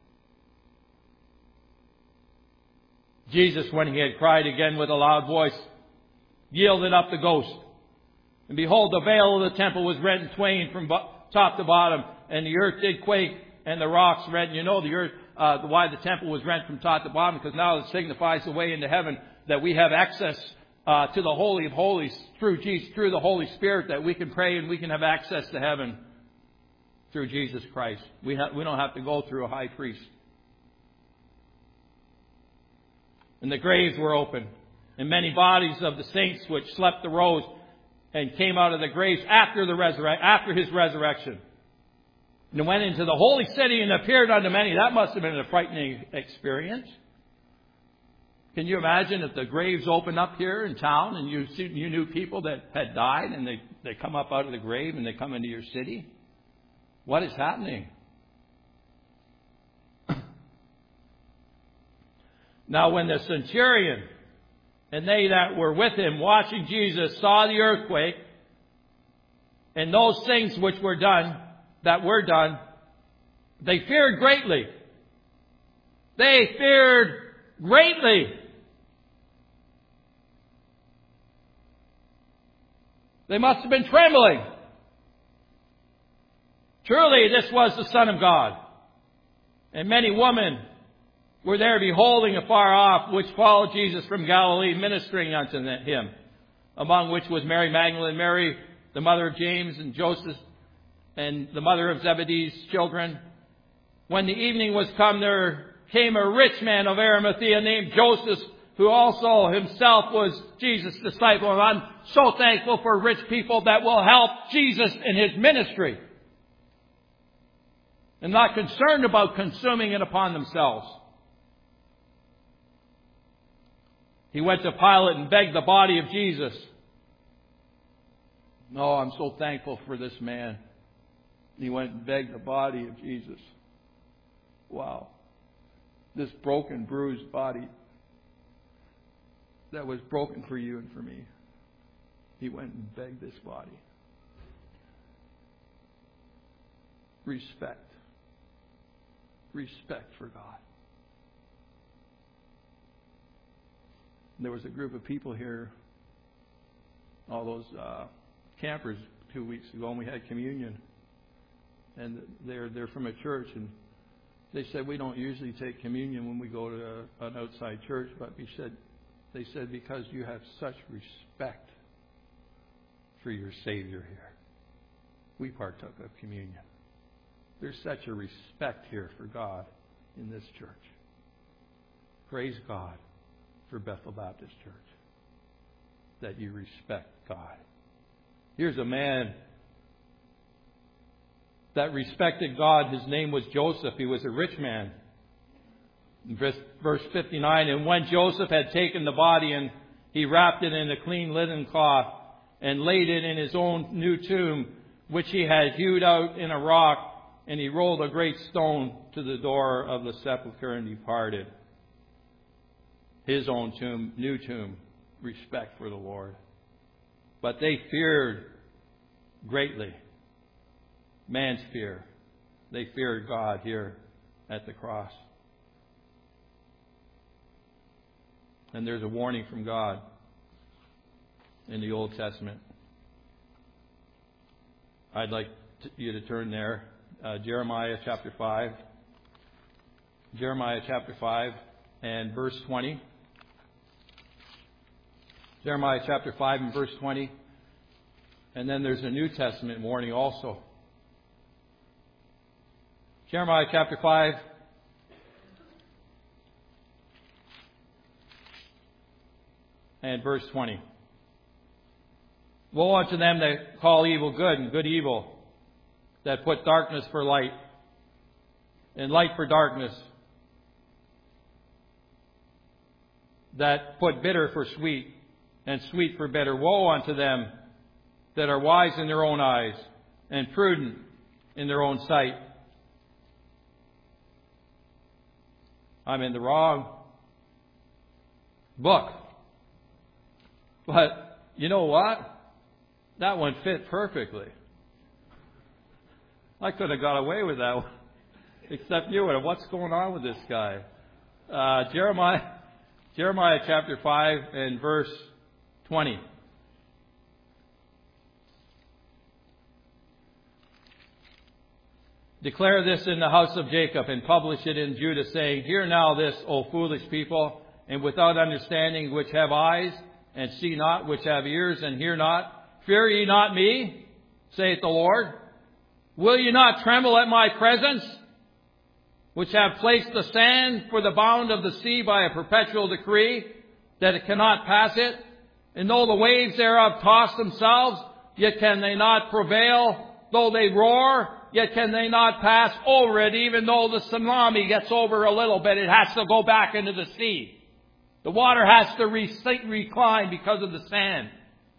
Jesus, when he had cried again with a loud voice, yielded up the ghost. And behold, the veil of the temple was rent in twain from top to bottom, and the earth did quake, and the rocks rent. You know the earth, uh, why the temple was rent from top to bottom, because now it signifies the way into heaven, that we have access uh, to the Holy of Holies through Jesus, through the Holy Spirit, that we can pray and we can have access to heaven through Jesus Christ. We ha- we don't have to go through a high priest. And the graves were open, and many bodies of the saints which slept arose and came out of the graves after the resurre- after his resurrection, and went into the holy city and appeared unto many. That must have been a frightening experience. Can you imagine if the graves opened up here in town and you see, you knew people that had died and they, they come up out of the grave and they come into your city? What is happening? Now when the centurion and they that were with him watching Jesus saw the earthquake and those things which were done, that were done, they feared greatly. They feared greatly. They must have been trembling. Truly, this was the Son of God. And many women were there beholding afar off, which followed Jesus from Galilee, ministering unto him, among which was Mary Magdalene, Mary, the mother of James and Joseph, and the mother of Zebedee's children. When the evening was come, there came a rich man of Arimathea named Joseph, who also himself was Jesus' disciple. And I'm so thankful for rich people that will help Jesus in his ministry and not concerned about consuming it upon themselves. He went to Pilate and begged the body of Jesus. Oh, I'm so thankful for this man. He went and begged the body of Jesus. Wow. This broken, bruised body that was broken for you and for me. He went and begged this body. Respect. Respect for God. There was a group of people here, all those uh, campers, two weeks ago, and we had communion. And they're they're from a church, and they said we don't usually take communion when we go to a, an outside church, but we said they said because you have such respect for your Savior here, we partook of communion. There's such a respect here for God in this church. Praise God for Bethel Baptist Church, that you respect God. Here's a man that respected God. His name was Joseph. He was a rich man. In verse fifty-nine, and when Joseph had taken the body and he wrapped it in a clean linen cloth and laid it in his own new tomb, which he had hewed out in a rock, and he rolled a great stone to the door of the sepulchre and departed. His own tomb, new tomb, respect for the Lord. But they feared greatly. Man's fear. They feared God here at the cross. And there's a warning from God in the Old Testament. I'd like to, you to turn there. Uh, Jeremiah chapter five. Jeremiah chapter five and verse twenty. Jeremiah chapter five and verse twenty. And then there's a New Testament warning also. Jeremiah chapter five. And verse twenty. Woe unto them that call evil good and good evil, that put darkness for light and light for darkness, that put bitter for sweet and sweet for bitter. Woe unto them that are wise in their own eyes and prudent in their own sight. I'm in the wrong book. But you know what? That one fit perfectly. I could have got away with that one. Except you would have. What's going on with this guy? Uh, Jeremiah, Jeremiah chapter five and verse twenty. Declare this in the house of Jacob and publish it in Judah, saying, Hear now this, O foolish people, and without understanding, which have eyes and see not, which have ears and hear not. Fear ye not me, saith the Lord. Will ye not tremble at my presence, which have placed the sand for the bound of the sea by a perpetual decree, that it cannot pass it? And though the waves thereof toss themselves, yet can they not prevail. Though they roar, yet can they not pass over it. Even though the tsunami gets over a little bit, it has to go back into the sea. The water has to re- recline because of the sand.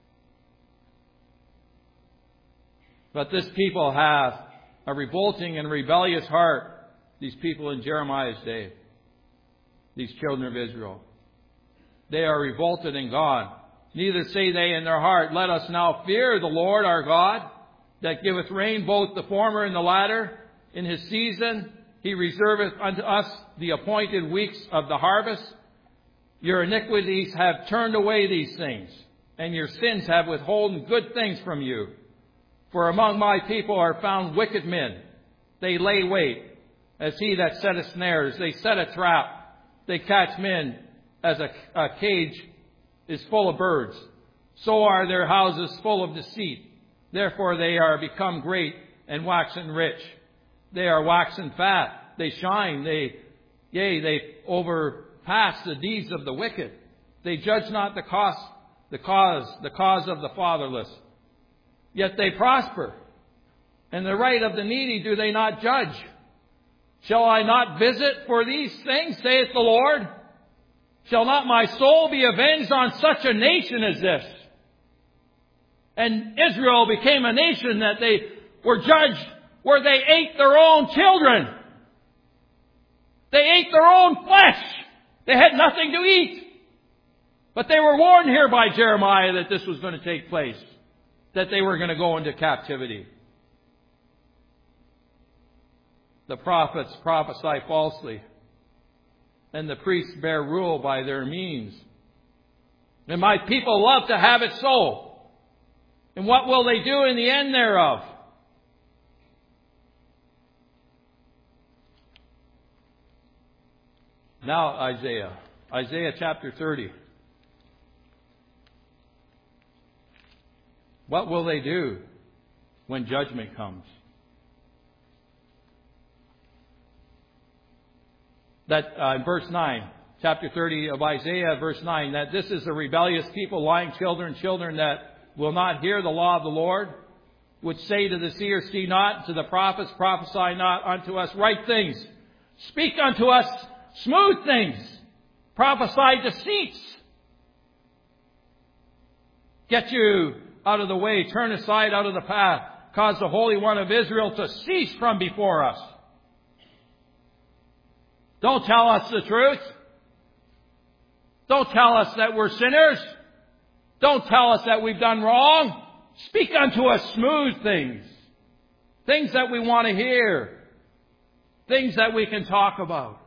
But this people have a revolting and rebellious heart. These people in Jeremiah's day. These children of Israel. They are revolted and gone. Neither say they in their heart, Let us now fear the Lord our God, that giveth rain both the former and the latter. In his season he reserveth unto us the appointed weeks of the harvest. Your iniquities have turned away these things, and your sins have withholden good things from you. For among my people are found wicked men. They lay wait, as he that setteth snares. They set a trap. They catch men as a, a cage is full of birds. So are their houses full of deceit. Therefore they are become great and waxen rich. They are waxen fat. They shine. They, yea, they overpass the deeds of the wicked. They judge not the cost, the cause, the cause of the fatherless. Yet they prosper. And the right of the needy do they not judge. Shall I not visit for these things, saith the Lord? Shall not my soul be avenged on such a nation as this? And Israel became a nation that they were judged where they ate their own children. They ate their own flesh. They had nothing to eat. But they were warned here by Jeremiah that this was going to take place. That they were going to go into captivity. The prophets prophesy falsely. And the priests bear rule by their means. And my people love to have it so. And what will they do in the end thereof? Now Isaiah. Isaiah chapter thirty. What will they do when judgment comes? That uh, in verse nine, chapter thirty of Isaiah, verse nine, that this is a rebellious people, lying children, children that will not hear the law of the Lord, which say to the seer, see not, to the prophets, prophesy not unto us right things. Speak unto us smooth things. Prophesy deceits. Get you out of the way. Turn aside out of the path. cause the Holy One of Israel to cease from before us. Don't tell us the truth. Don't tell us that we're sinners. Don't tell us that we've done wrong. Speak unto us smooth things. Things that we want to hear. Things that we can talk about.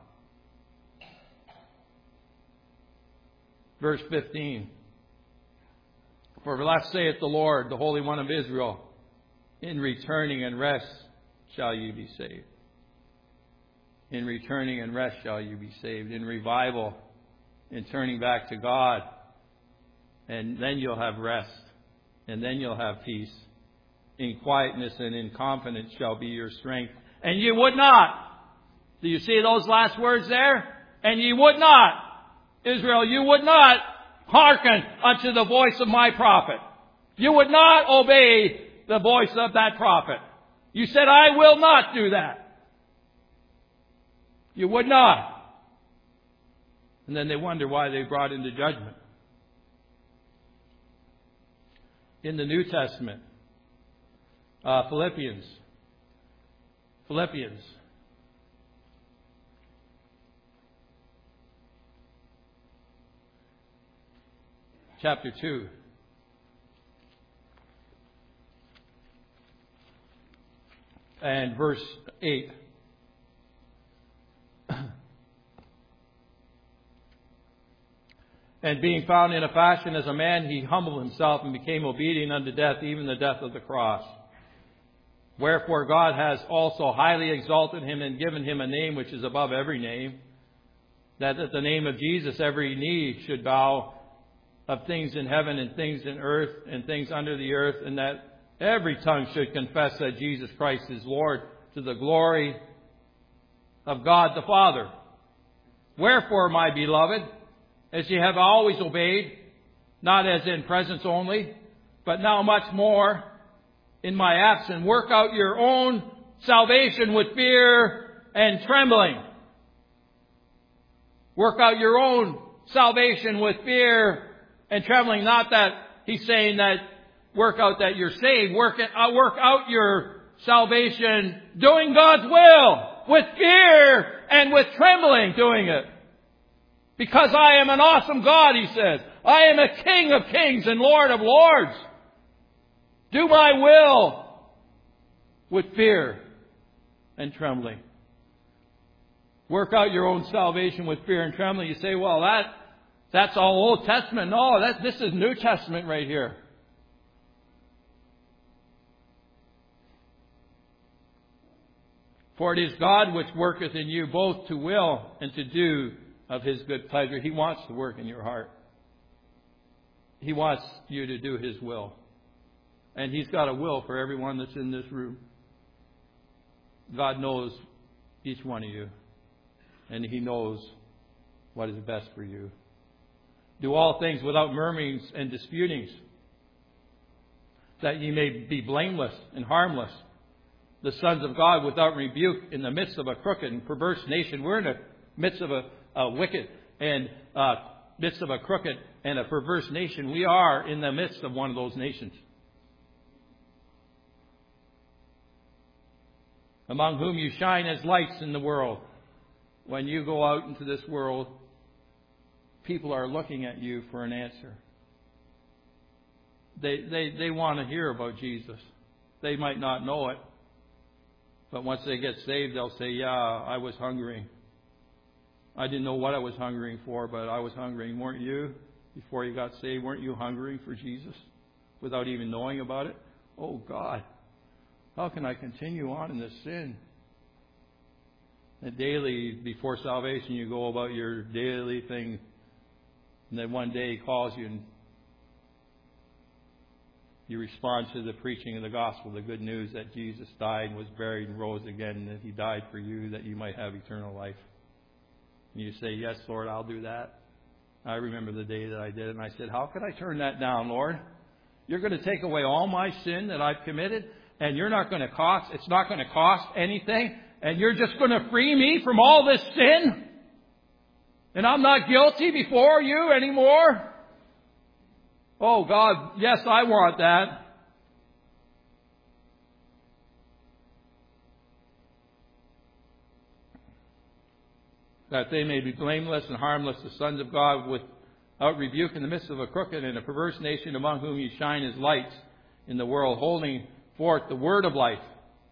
Verse fifteen. For thus saith the Lord, the Holy One of Israel, in returning and rest shall you be saved. In returning and rest shall you be saved. In revival, in turning back to God. And then you'll have rest. And then you'll have peace. In quietness and in confidence shall be your strength. And you would not. Do you see those last words there? And ye would not. Israel, you would not hearken unto the voice of my prophet. You would not obey the voice of that prophet. You said, I will not do that. You would not. And then they wonder why they brought into judgment. In the New Testament, uh, Philippians. Philippians. Chapter two. And verse eight. And being found in a fashion as a man, he humbled himself and became obedient unto death, even the death of the cross. Wherefore God has also highly exalted him and given him a name which is above every name, that at the name of Jesus every knee should bow, of things in heaven and things in earth and things under the earth, and that every tongue should confess that Jesus Christ is Lord, to the glory of God the Father. Wherefore, my beloved, as ye have always obeyed, not as in presence only, but now much more in my absence, work out your own salvation with fear and trembling. Work out your own salvation with fear and trembling. Not that he's saying that work out that you're saved. Work, it, uh, work out your salvation doing God's will with fear and with trembling doing it. Because I am an awesome God, he says. I am a King of kings and Lord of lords. Do my will with fear and trembling. Work out your own salvation with fear and trembling. You say, well, that that's all Old Testament. No, that, this is New Testament right here. For it is God which worketh in you both to will and to do of his good pleasure. He wants to work in your heart. He wants you to do his will. And he's got a will for everyone that's in this room. God knows each one of you. And he knows what is best for you. Do all things without murmurings and disputings, that ye may be blameless and harmless, the sons of God without rebuke, in the midst of a crooked and perverse nation. We're in the midst of a, a wicked and uh, midst of a crooked and a perverse nation. We are in the midst of one of those nations. Among whom you shine as lights in the world. When you go out into this world, people are looking at you for an answer. They, they, they want to hear about Jesus. They might not know it. But once they get saved, they'll say, yeah, I was hungry. I didn't know what I was hungering for, but I was hungry. Weren't you? Before you got saved, weren't you hungering for Jesus without even knowing about it? Oh, God, how can I continue on in this sin? And daily, before salvation, you go about your daily thing. And then one day he calls you and you respond to the preaching of the gospel, the good news that Jesus died, was buried, and rose again, and that he died for you, that you might have eternal life. And you say, yes, Lord, I'll do that. I remember the day that I did it, and I said, how could I turn that down, Lord? You're going to take away all my sin that I've committed, and you're not going to cost, it's not going to cost anything, and you're just going to free me from all this sin? And I'm not guilty before you anymore? Oh, God, yes, I want that. that they may be blameless and harmless, the sons of God, without rebuke in the midst of a crooked and a perverse nation, among whom you shine as lights in the world, holding forth the word of life.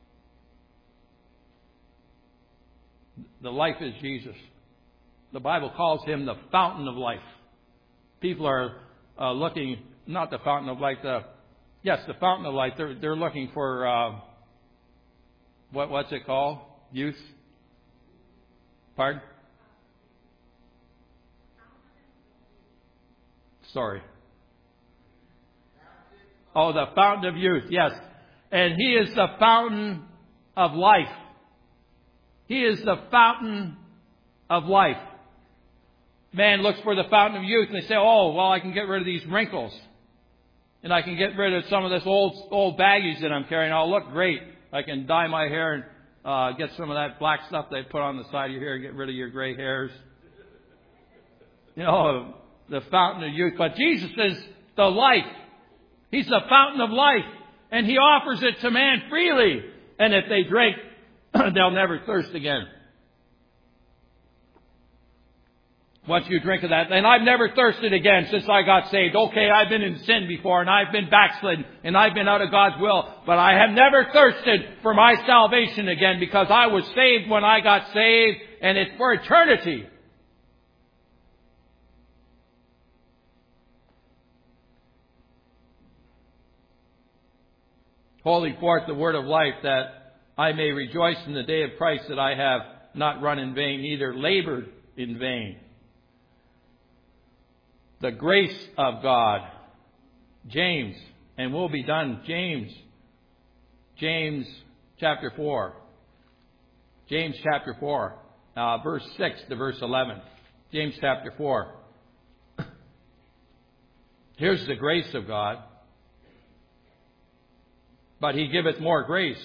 The life is Jesus. The Bible calls him the fountain of life. People are uh, looking, not the fountain of life, the, yes, the fountain of life. They're, they're looking for, uh, what, what's it called? Youth? Pardon? Sorry. Oh, the fountain of youth, yes. And he is the fountain of life. He is the fountain of life. Man looks for the fountain of youth and they say, oh, well, I can get rid of these wrinkles. And I can get rid of some of this old old baggage that I'm carrying. I'll look great. I can dye my hair and uh, get some of that black stuff they put on the side of your hair and get rid of your gray hairs. You know, the fountain of youth. But Jesus is the life. He's the fountain of life. And he offers it to man freely. And if they drink, they'll never thirst again. Once you drink of that, and I've never thirsted again since I got saved. Okay, I've been in sin before, and I've been backslidden, and I've been out of God's will, but I have never thirsted for my salvation again, because I was saved when I got saved, and it's for eternity. Holding forth the word of life, that I may rejoice in the day of Christ, that I have not run in vain, neither labored in vain. The grace of God. James, and we'll be done. James. James chapter four. James chapter four. Uh, verse six to verse eleven. James chapter four. Here's the grace of God. But he giveth more grace.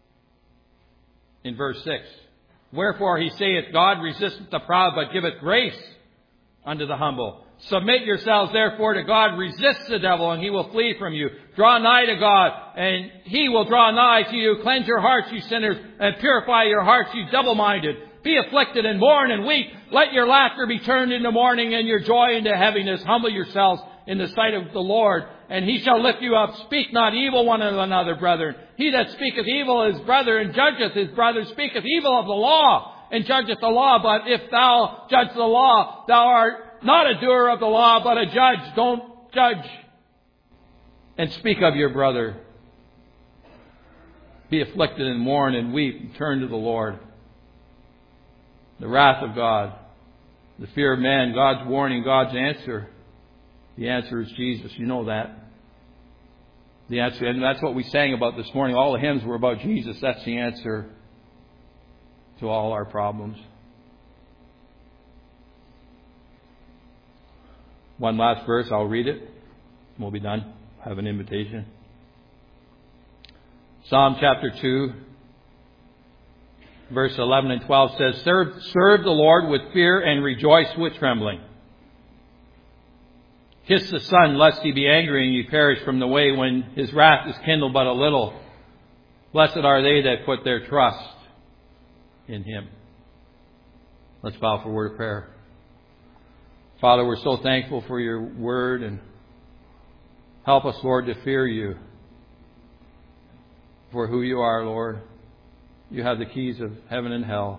In verse six. Wherefore he saith, God resisteth the proud, but giveth grace unto the humble. Submit yourselves therefore to God. Resist the devil, and he will flee from you. Draw nigh to God, and he will draw nigh to you. Cleanse your hearts, you sinners, and purify your hearts, you double-minded. Be afflicted and mourn and weep. Let your laughter be turned into mourning and your joy into heaviness. Humble yourselves in the sight of the Lord, and he shall lift you up. Speak not evil one of another, brethren. He that speaketh evil is brother, and judgeth his brother, speaketh evil of the law, and judgeth the law. But if thou judge the law, thou art not a doer of the law, but a judge. Don't judge. And speak of your brother. Be afflicted and mourn and weep and turn to the Lord. The wrath of God. The fear of man. God's warning. God's answer. The answer is Jesus. You know that. The answer, and that's what we sang about this morning. All the hymns were about Jesus. That's the answer to all our problems. One last verse, I'll read it. We'll be done. Have an invitation. Psalm chapter two, verse eleven and twelve says, Serve, serve the Lord with fear and rejoice with trembling. Kiss the Son, lest he be angry and you perish from the way when his wrath is kindled but a little. Blessed are they that put their trust in him. Let's bow for a word of prayer. Father, we're so thankful for your word, and help us, Lord, to fear you for who you are, Lord. You have the keys of heaven and hell.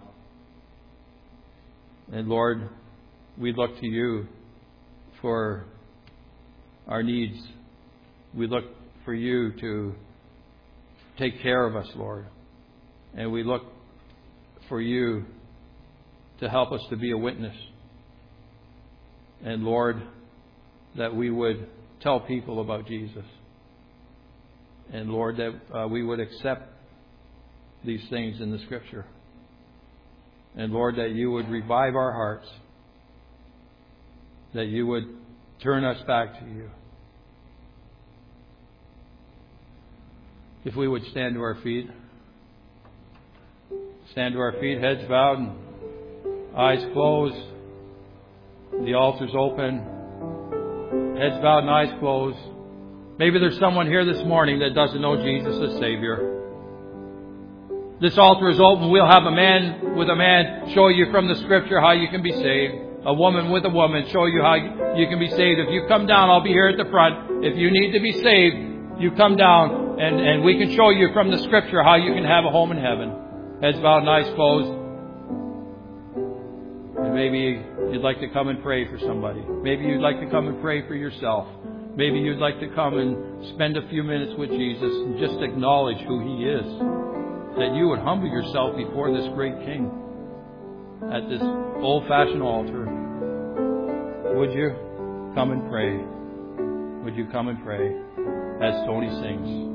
And Lord, we look to you for our needs. We look for you to take care of us, Lord. And we look for you to help us to be a witness. And Lord, that we would tell people about Jesus. And Lord, that uh, we would accept these things in the Scripture. And Lord, that you would revive our hearts. That you would turn us back to you. If we would stand to our feet. Stand to our feet, heads bowed and eyes closed. The altar's open. Heads bowed and eyes closed. Maybe there's someone here this morning that doesn't know Jesus as Savior. this altar is open. We'll have a man with a man show you from the Scripture how you can be saved. A woman with a woman show you how you can be saved. If you come down, I'll be here at the front. If you need to be saved, you come down and, and we can show you from the Scripture how you can have a home in heaven. Heads bowed and eyes closed. And maybe you'd like to come and pray for somebody. Maybe you'd like to come and pray for yourself. Maybe you'd like to come and spend a few minutes with Jesus and just acknowledge who He is. That you would humble yourself before this great King at this old-fashioned altar. Would you come and pray? Would you come and pray as Tony sings?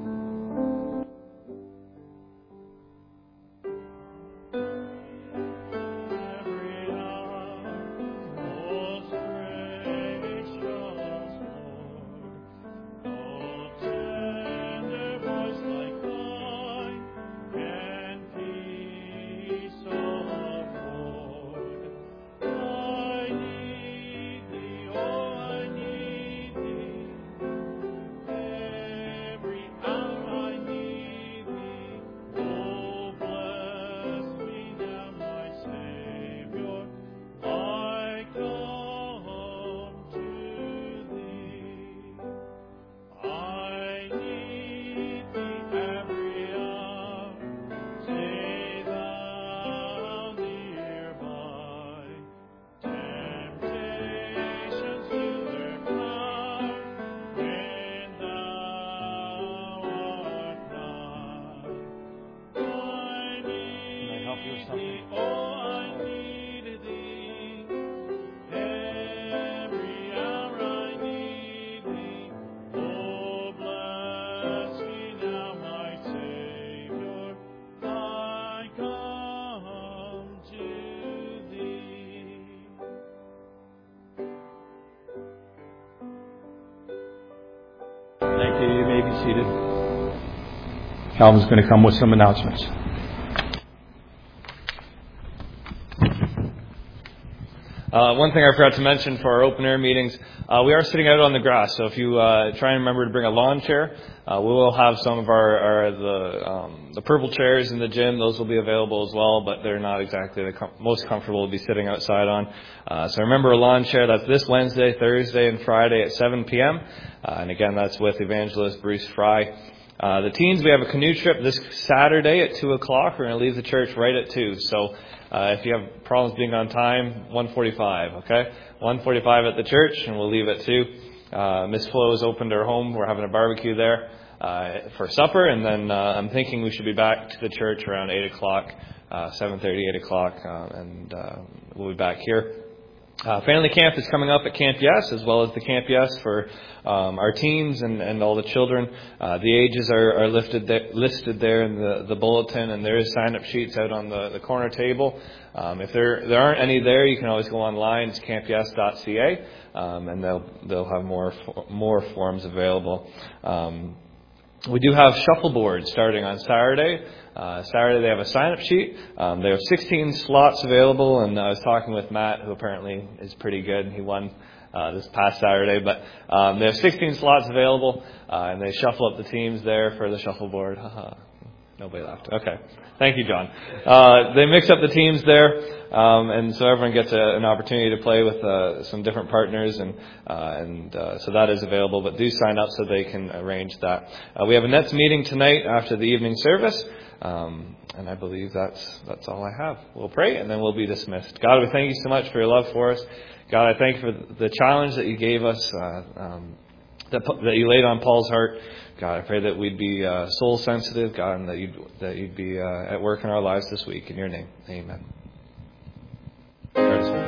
Thank you. You may be seated. Calvin's going to come with some announcements. Uh, one thing I forgot to mention for our open air meetings, uh, we are sitting out on the grass. So if you uh, try and remember to bring a lawn chair, uh, we will have some of our, our the um, the purple chairs in the gym. Those will be available as well, but they're not exactly the com- most comfortable to be sitting outside on. Uh, so remember a lawn chair. That's this Wednesday, Thursday, and Friday at seven p.m. Uh, and again, that's with evangelist Bruce Fry. Uh, the teens, we have a canoe trip this Saturday at two o'clock. We're going to leave the church right at two. So uh, if you have problems being on time, one forty-five, okay? one forty-five at the church, and we'll leave at two. Uh, Miss Flo has opened her home. We're having a barbecue there uh, for supper, and then uh, I'm thinking we should be back to the church around eight o'clock, uh, seven thirty, eight o'clock, uh, and uh, we'll be back here. Uh, family camp is coming up at Camp Yes, as well as the Camp Yes for um, our teens and, and all the children. Uh, the ages are, are lifted there, listed there in the, the bulletin, and there is sign-up sheets out on the, the corner table. Um, if there there aren't any there, you can always go online. It's camp yes dot c a, um, and they'll they'll have more more forms available. Um, we do have shuffleboard starting on Saturday. Uh, Saturday they have a sign-up sheet. Um, there are sixteen slots available, and I was talking with Matt, who apparently is pretty good. He won uh, this past Saturday, but um, they have sixteen slots available, uh, and they shuffle up the teams there for the shuffleboard. Haha. Nobody laughed. Okay. Thank you, John. Uh, they mix up the teams there, um, and so everyone gets a, an opportunity to play with uh, some different partners, and uh, and uh, so that is available. But do sign up so they can arrange that. Uh, we have a Nets meeting tonight after the evening service, um, and I believe that's that's all I have. We'll pray, and then we'll be dismissed. God, we thank you so much for your love for us. God, I thank you for the challenge that you gave us, uh, um, that that you laid on Paul's heart. God, I pray that we'd be uh, soul sensitive, God, and that you'd, that you'd be uh, at work in our lives this week. In your name, amen.